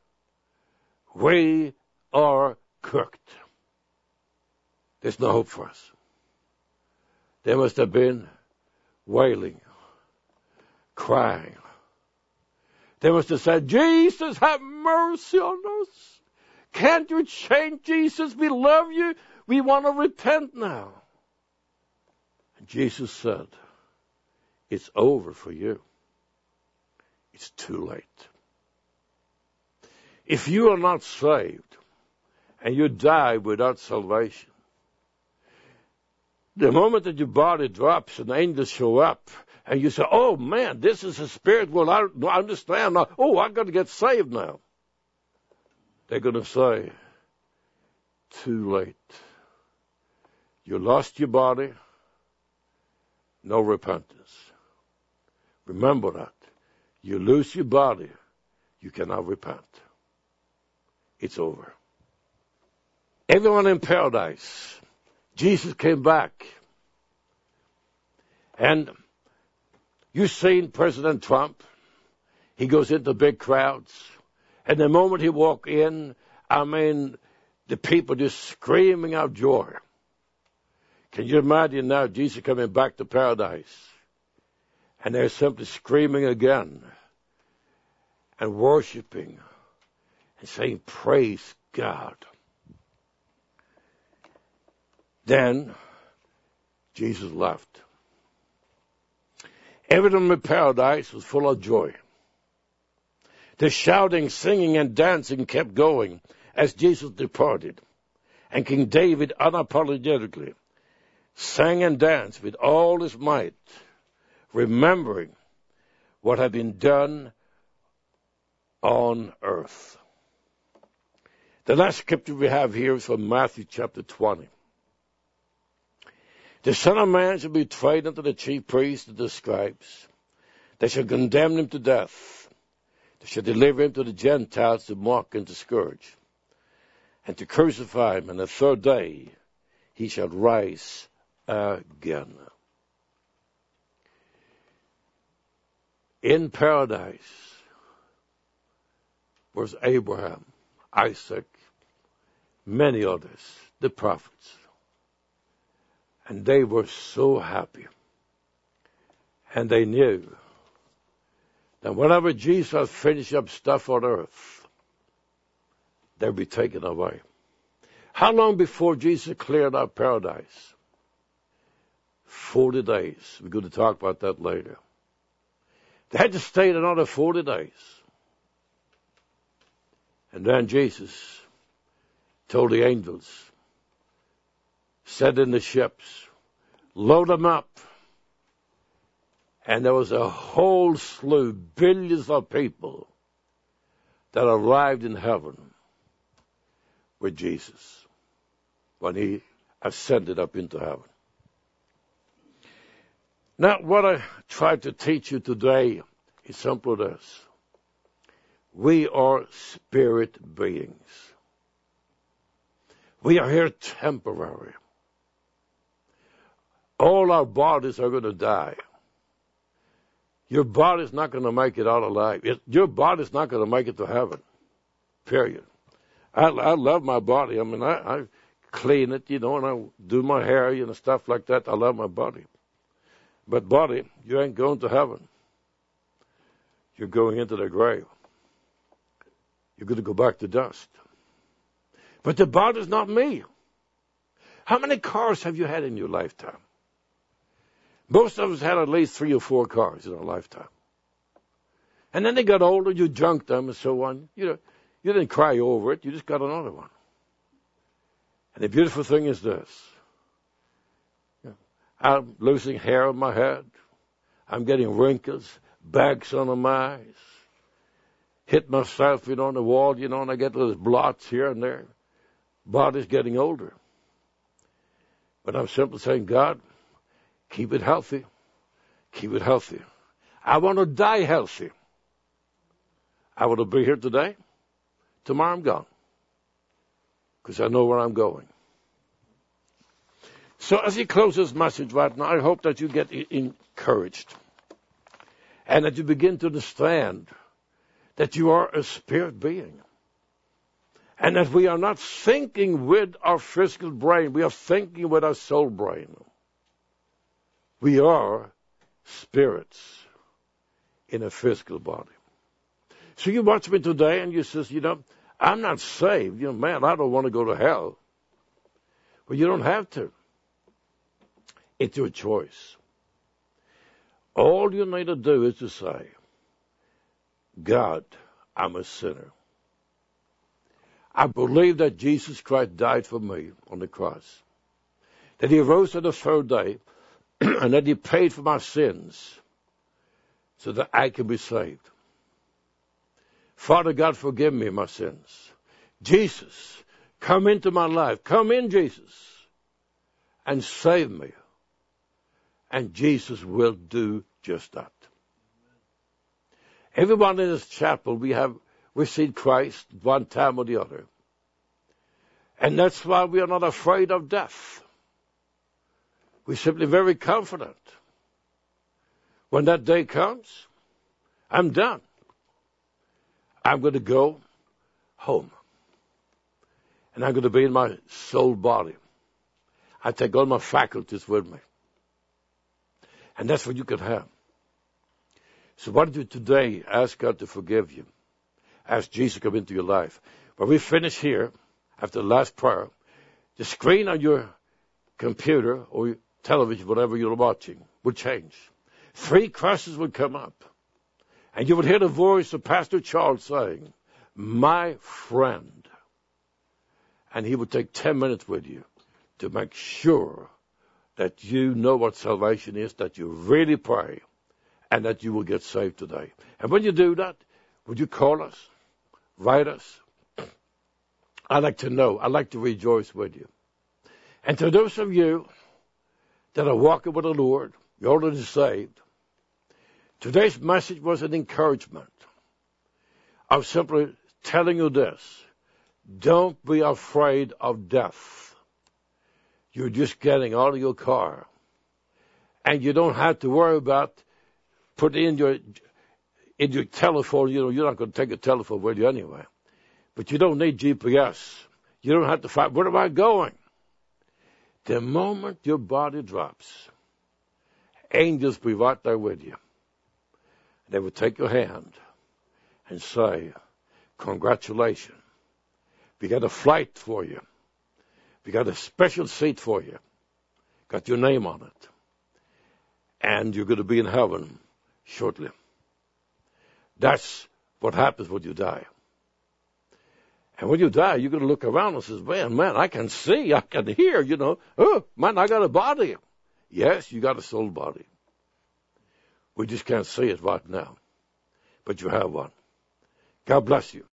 we are cooked? There's no hope for us. They must have been wailing, crying. They must have said, Jesus, have mercy on us. Can't you change, Jesus? We love you. We want to repent now. And Jesus said, it's over for you. It's too late. If you are not saved and you die without salvation, the moment that your body drops and angels show up and you say, oh man, this is a spirit world, I understand now. Oh, I've got to get saved now. They're going to say, too late. You lost your body, no repentance. Remember that. You lose your body, you cannot repent. It's over. Everyone in paradise, Jesus came back. And you've seen President Trump. He goes into big crowds. And the moment he walked in, I mean, the people just screaming out joy. Can you imagine now Jesus coming back to paradise? And they're simply screaming again and worshiping and saying, praise God. Then Jesus left. Everyone in paradise was full of joy. The shouting, singing, and dancing kept going as Jesus departed. And King David unapologetically sang and danced with all his might, remembering what had been done on earth. The last scripture we have here is from Matthew chapter twenty. The Son of Man shall be betrayed unto the chief priests and the scribes. They shall condemn him to death. They shall deliver him to the Gentiles to mock and to scourge, and to crucify him, and the third day he shall rise again. In paradise was Abraham, Isaac, many others, the prophets. And they were so happy. And they knew that whenever Jesus finished up stuff on earth, they'd be taken away. How long before Jesus cleared out paradise? Forty days. We're going to talk about that later. They had to stay another forty days. And then Jesus told the angels, set in the ships, load them up. And there was a whole slew, billions of people that arrived in heaven with Jesus when he ascended up into heaven. Now, what I tried to teach you today is simply this. We are spirit beings. We are here temporary. All our bodies are going to die. Your body's not going to make it out alive. It, your body's not going to make it to heaven. Period. I, I love my body. I mean, I, I clean it, you know, and I do my hair, you know, stuff like that. I love my body. But body, you ain't going to heaven. You're going into the grave. You're going to go back to dust. But the body's not me. How many cars have you had in your lifetime? Most of us had at least three or four cars in our lifetime. And then they got older, you junked them and so on. You know, you didn't cry over it, you just got another one. And the beautiful thing is this. I'm losing hair on my head. I'm getting wrinkles, bags under my eyes. Hit myself, you know, on the wall, you know, and I get those blots here and there. Body's getting older. But I'm simply saying, God, keep it healthy. Keep it healthy. I want to die healthy. I want to be here today. Tomorrow I'm gone. Because I know where I'm going. So as he closes this message right now, I hope that you get encouraged. And that you begin to understand that you are a spirit being. And that we are not thinking with our physical brain. We are thinking with our soul brain. We are spirits in a physical body. So you watch me today and you says, you know, I'm not saved. You know, man, I don't want to go to hell. Well, you don't have to. It's your choice. All you need to do is to say, God, I'm a sinner. I believe that Jesus Christ died for me on the cross. That he rose on the third day and that he paid for my sins so that I can be saved. Father God, forgive me my sins. Jesus, come into my life. Come in, Jesus, and save me. And Jesus will do just that. Everyone in this chapel, we have received Christ one time or the other. And that's why we are not afraid of death. We're simply very confident. When that day comes, I'm done. I'm going to go home. And I'm going to be in my soul body. I take all my faculties with me. And that's what you can have. So why don't you today ask God to forgive you? Ask Jesus to come into your life. When we finish here, after the last prayer, the screen on your computer or your television, whatever you're watching, will change. Three crosses would come up. And you would hear the voice of Pastor Charles saying, my friend. And he would take ten minutes with you to make sure that you know what salvation is, that you really pray, and that you will get saved today. And when you do that, would you call us? Write us? I'd like to know. I'd like to rejoice with you. And to those of you that are walking with the Lord, you're already saved, today's message was an encouragement. I'm simply telling you this. Don't be afraid of death. You're just getting out of your car. And you don't have to worry about putting in your in your telephone. You know, you're not going to take a telephone with you anyway. But you don't need G P S. You don't have to find, where am I going? The moment your body drops, angels will be right there with you. They will take your hand and say, congratulations. We got a flight for you. We got a special seat for you. Got your name on it. And you're going to be in heaven shortly. That's what happens when you die. And when you die, you're going to look around and say, man, man, I can see, I can hear, you know. Oh, man, I got a body. Yes, you got a soul body. We just can't see it right now. But you have one. God bless you.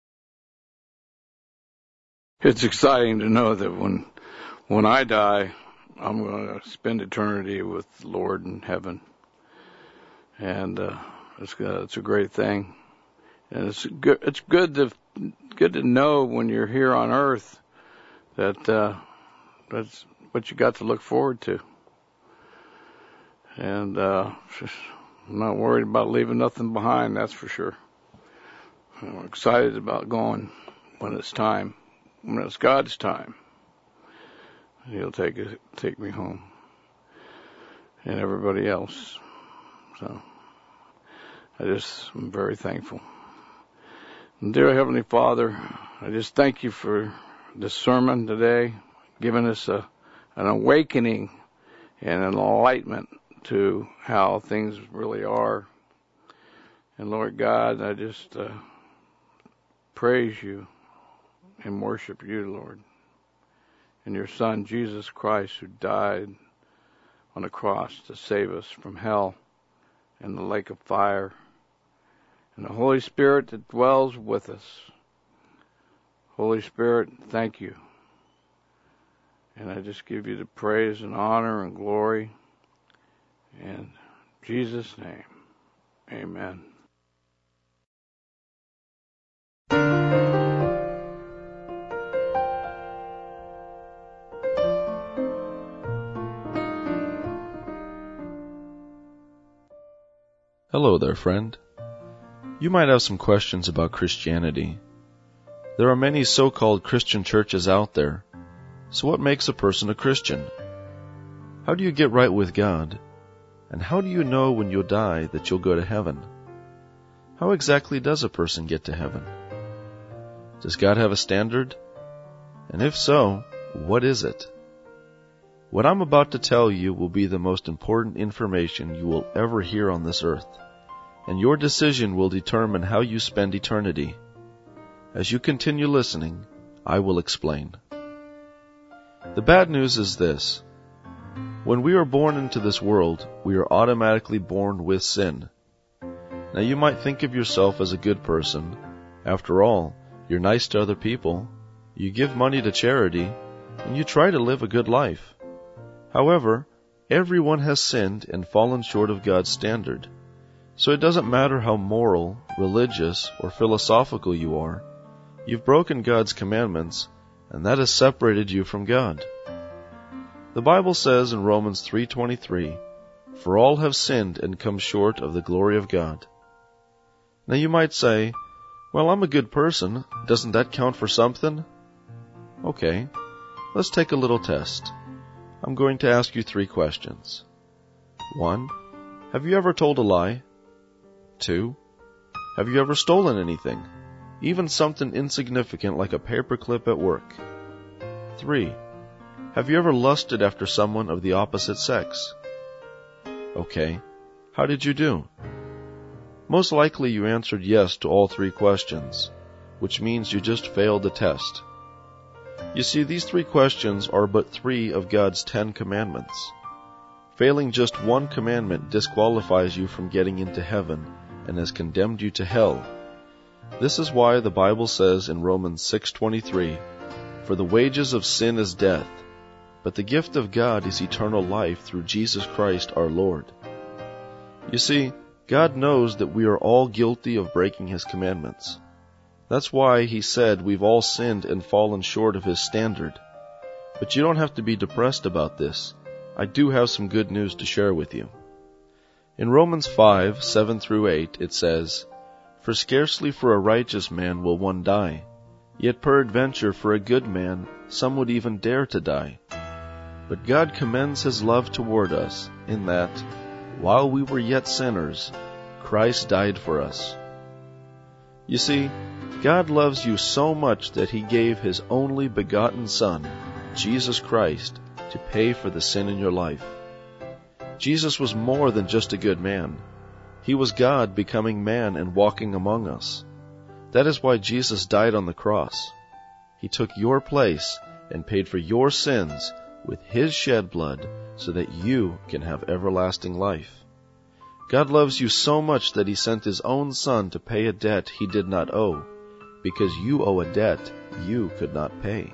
It's exciting to know that when when I die, I'm going to spend eternity with the Lord in heaven. And uh, it's, uh, it's a great thing. And it's good, it's good to good to know when you're here on earth that uh, that's what you got to look forward to. And uh, I'm not worried about leaving nothing behind, that's for sure. I'm excited about going when it's time. When it's God's time, He'll take it, take me home, and everybody else. So I just am very thankful. Dear Heavenly Father, I just thank you for this sermon today, giving us a, an awakening and an enlightenment to how things really are. And Lord God, I just uh, praise you and worship you, Lord, and your Son, Jesus Christ, who died on the cross to save us from hell and the lake of fire, and the Holy Spirit that dwells with us. Holy Spirit, thank you. And I just give you the praise and honor and glory. In Jesus' name, amen. Hello there, friend. You might have some questions about Christianity. There are many so-called Christian churches out there. So what makes a person a Christian? How do you get right with God? And how do you know when you'll die that you'll go to heaven? How exactly does a person get to heaven? Does God have a standard? And if so, what is it? What I'm about to tell you will be the most important information you will ever hear on this earth, and your decision will determine how you spend eternity. As you continue listening, I will explain. The bad news is this. When we are born into this world, we are automatically born with sin. Now you might think of yourself as a good person. After all, you're nice to other people, you give money to charity, and you try to live a good life. However, everyone has sinned and fallen short of God's standard. So it doesn't matter how moral, religious, or philosophical you are, you've broken God's commandments, and that has separated you from God. The Bible says in Romans three twenty-three, "For all have sinned and come short of the glory of God." Now you might say, well, I'm a good person. Doesn't that count for something? Okay, let's take a little test. I'm going to ask you three questions. One, have you ever told a lie? Two, have you ever stolen anything, even something insignificant like a paperclip at work? Three, have you ever lusted after someone of the opposite sex? Okay, how did you do? Most likely you answered yes to all three questions, which means you just failed the test. You see, these three questions are but three of God's Ten Commandments. Failing just one commandment disqualifies you from getting into heaven and has condemned you to hell. This is why the Bible says in Romans six twenty-three, "For the wages of sin is death, but the gift of God is eternal life through Jesus Christ our Lord." You see, God knows that we are all guilty of breaking His commandments. That's why He said we've all sinned and fallen short of His standard. But you don't have to be depressed about this. I do have some good news to share with you. In Romans five, seven through eight, it says, "For scarcely for a righteous man will one die, yet peradventure for a good man some would even dare to die. But God commends His love toward us, in that, while we were yet sinners, Christ died for us." You see, God loves you so much that He gave His only begotten Son, Jesus Christ, to pay for the sin in your life. Jesus was more than just a good man. He was God becoming man and walking among us. That is why Jesus died on the cross. He took your place and paid for your sins with His shed blood so that you can have everlasting life. God loves you so much that He sent His own Son to pay a debt He did not owe, because you owe a debt you could not pay.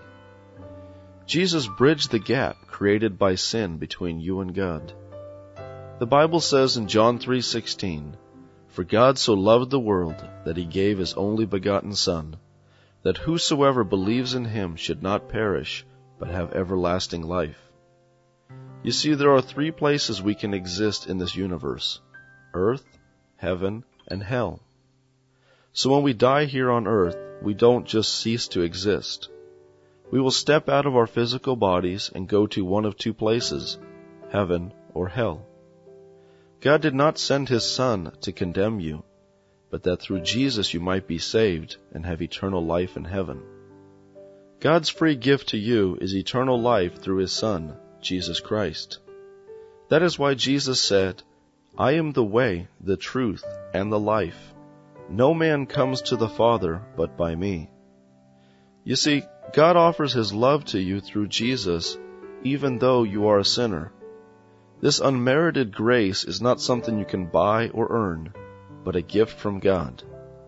Jesus bridged the gap created by sin between you and God. The Bible says in John three sixteen, "For God so loved the world that He gave His only begotten Son, that whosoever believes in Him should not perish, but have everlasting life." You see, there are three places we can exist in this universe: earth, heaven, and hell. So when we die here on earth, we don't just cease to exist. We will step out of our physical bodies and go to one of two places, heaven or hell. God did not send His Son to condemn you. but that through Jesus you might be saved and have eternal life in heaven. God's free gift to you is eternal life through His Son, Jesus Christ. That is why Jesus said, "I am the way, the truth, and the life. No man comes to the Father but by me." You see, God offers His love to you through Jesus, even though you are a sinner. This unmerited grace is not something you can buy or earn, but a gift from God.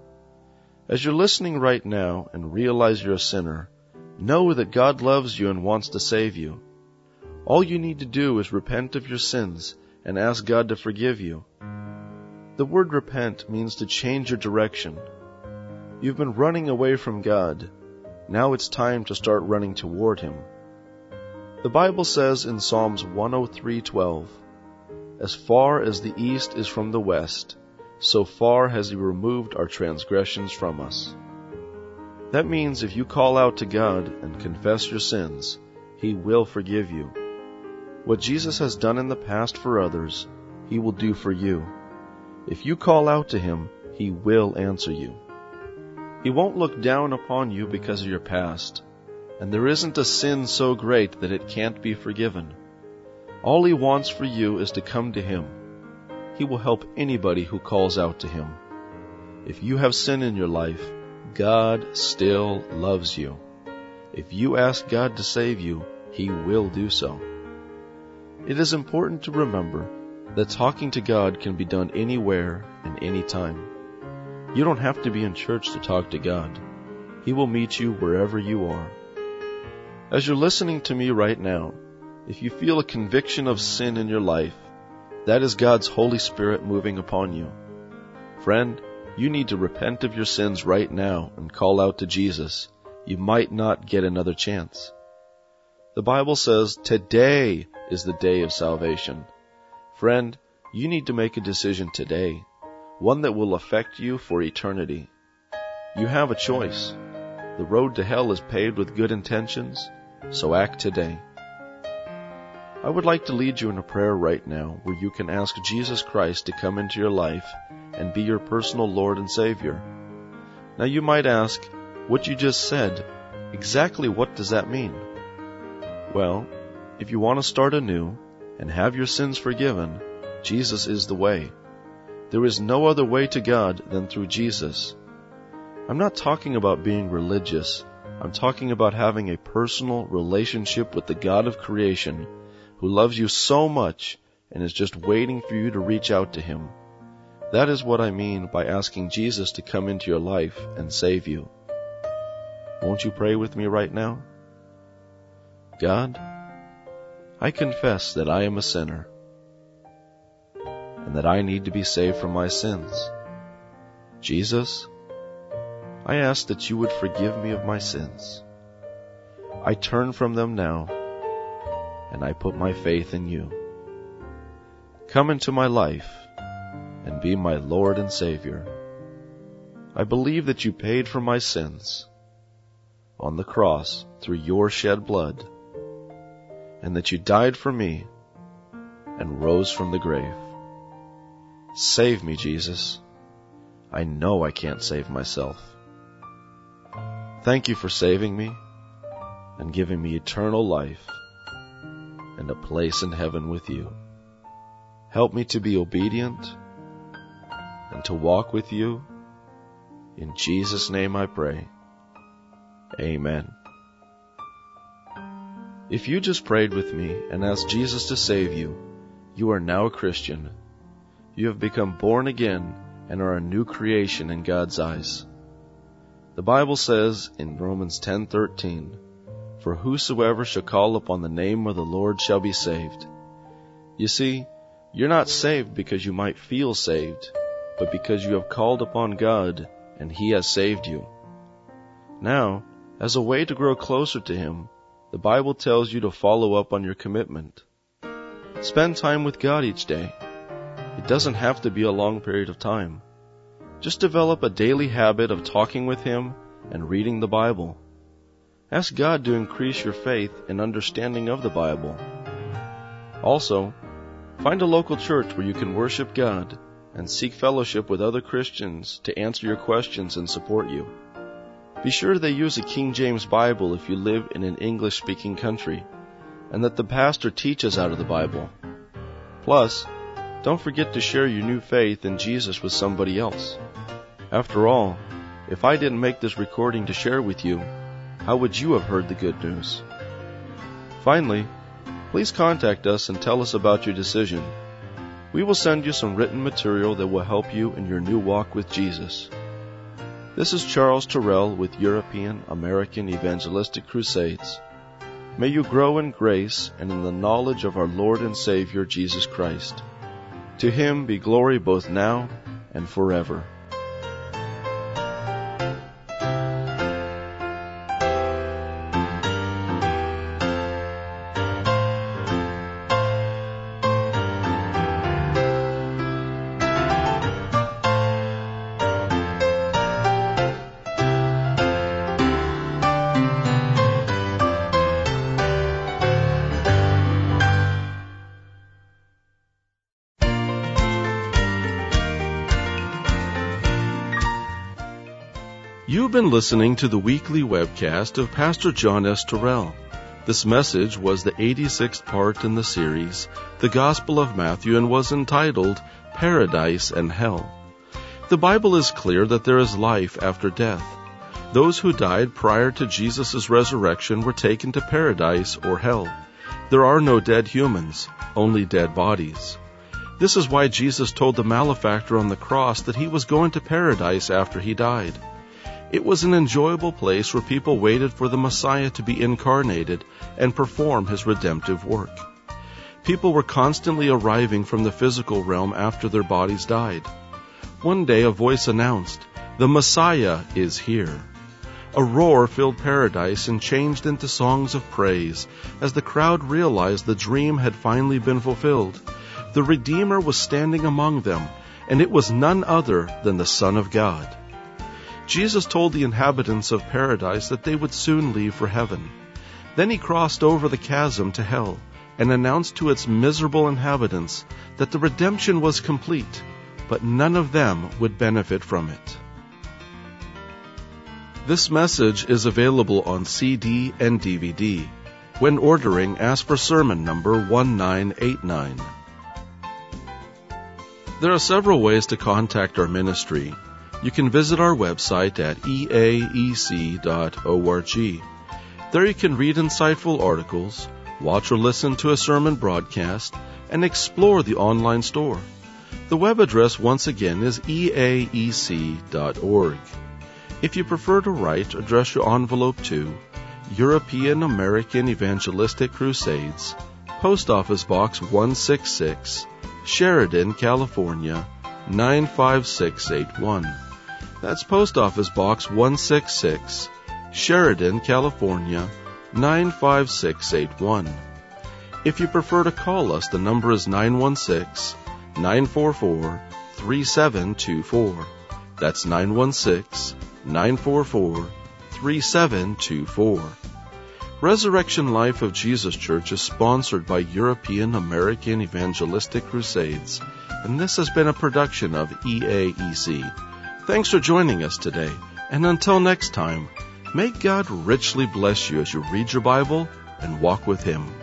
As you're listening right now and realize you're a sinner, know that God loves you and wants to save you. All you need to do is repent of your sins and ask God to forgive you. The word repent means to change your direction. You've been running away from God. Now it's time to start running toward Him. The Bible says in Psalms one oh three twelve, "As far as the east is from the west, so far has He removed our transgressions from us." That means if you call out to God and confess your sins, He will forgive you. What Jesus has done in the past for others, He will do for you. If you call out to Him, He will answer you. He won't look down upon you because of your past, and there isn't a sin so great that it can't be forgiven. All He wants for you is to come to Him. He will help anybody who calls out to Him. If you have sin in your life, God still loves you. If you ask God to save you, He will do so. It is important to remember that talking to God can be done anywhere and anytime. You don't have to be in church to talk to God. He will meet you wherever you are. As you're listening to me right now, if you feel a conviction of sin in your life, that is God's Holy Spirit moving upon you. Friend, you need to repent of your sins right now and call out to Jesus. You might not get another chance. The Bible says today is the day of salvation. Friend, you need to make a decision today, one that will affect you for eternity. You have a choice. The road to hell is paved with good intentions, so act today. I would like to lead you in a prayer right now where you can ask Jesus Christ to come into your life and be your personal Lord and Savior. Now you might ask, what you just said, exactly what does that mean? Well, if you want to start anew and have your sins forgiven, Jesus is the way. There is no other way to God than through Jesus. I'm not talking about being religious. I'm talking about having a personal relationship with the God of creation who loves you so much and is just waiting for you to reach out to Him. That is what I mean by asking Jesus to come into your life and save you. Won't you pray with me right now? God, I confess that I am a sinner and that I need to be saved from my sins. Jesus, I ask that you would forgive me of my sins. I turn from them now, and I put my faith in you. Come into my life and be my Lord and Savior. I believe that you paid for my sins on the cross through your shed blood, and that you died for me and rose from the grave. Save me, Jesus. I know I can't save myself. Thank you for saving me and giving me eternal life and a place in heaven with you. Help me to be obedient and to walk with you. In Jesus' name I pray. Amen. If you just prayed with me and asked Jesus to save you, you are now a Christian. You have become born again and are a new creation in God's eyes. The Bible says in Romans ten thirteen, "For whosoever shall call upon the name of the Lord shall be saved." You see, you're not saved because you might feel saved, but because you have called upon God and He has saved you. Now, as a way to grow closer to Him, the Bible tells you to follow up on your commitment. Spend time with God each day. It doesn't have to be a long period of time. Just develop a daily habit of talking with Him and reading the Bible. Ask God to increase your faith and understanding of the Bible. Also, find a local church where you can worship God and seek fellowship with other Christians to answer your questions and support you. Be sure they use a King James Bible if you live in an English-speaking country, and that the pastor teaches out of the Bible. Plus, don't forget to share your new faith in Jesus with somebody else. After all, if I didn't make this recording to share with you, how would you have heard the good news? Finally, please contact us and tell us about your decision. We will send you some written material that will help you in your new walk with Jesus. This is Charles Terrell with European American Evangelistic Crusades. May you grow in grace and in the knowledge of our Lord and Savior Jesus Christ. To Him be glory both now and forever. You've been listening to the weekly webcast of Pastor John S. Terrell. This message was the eighty-sixth part in the series, The Gospel of Matthew, and was entitled Paradise and Hell. The Bible is clear that there is life after death. Those who died prior to Jesus' resurrection were taken to paradise or hell. There are no dead humans, only dead bodies. This is why Jesus told the malefactor on the cross that he was going to paradise after he died. It was an enjoyable place where people waited for the Messiah to be incarnated and perform his redemptive work. People were constantly arriving from the physical realm after their bodies died. One day a voice announced, "The Messiah is here." A roar filled paradise and changed into songs of praise as the crowd realized the dream had finally been fulfilled. The Redeemer was standing among them, and it was none other than the Son of God. Jesus told the inhabitants of paradise that they would soon leave for heaven. Then he crossed over the chasm to hell and announced to its miserable inhabitants that the redemption was complete, but none of them would benefit from it. This message is available on C D and D V D. When ordering, ask for sermon number one nine eight nine. There are several ways to contact our ministry. You can visit our website at e a e c dot org. There you can read insightful articles, watch or listen to a sermon broadcast, and explore the online store. The web address once again is e a e c dot org. If you prefer to write, address your envelope to European American Evangelistic Crusades, Post Office Box one sixty-six, Sheridan, California, nine five six eight one. That's Post Office Box one sixty-six, Sheridan, California, nine five six eight one. If you prefer to call us, the number is nine one six, nine four four, three seven two four. That's nine one six, nine four four, three seven two four. Resurrection Life of Jesus Church is sponsored by European American Evangelistic Crusades, and this has been a production of E A E C. Thanks for joining us today, and until next time, may God richly bless you as you read your Bible and walk with Him.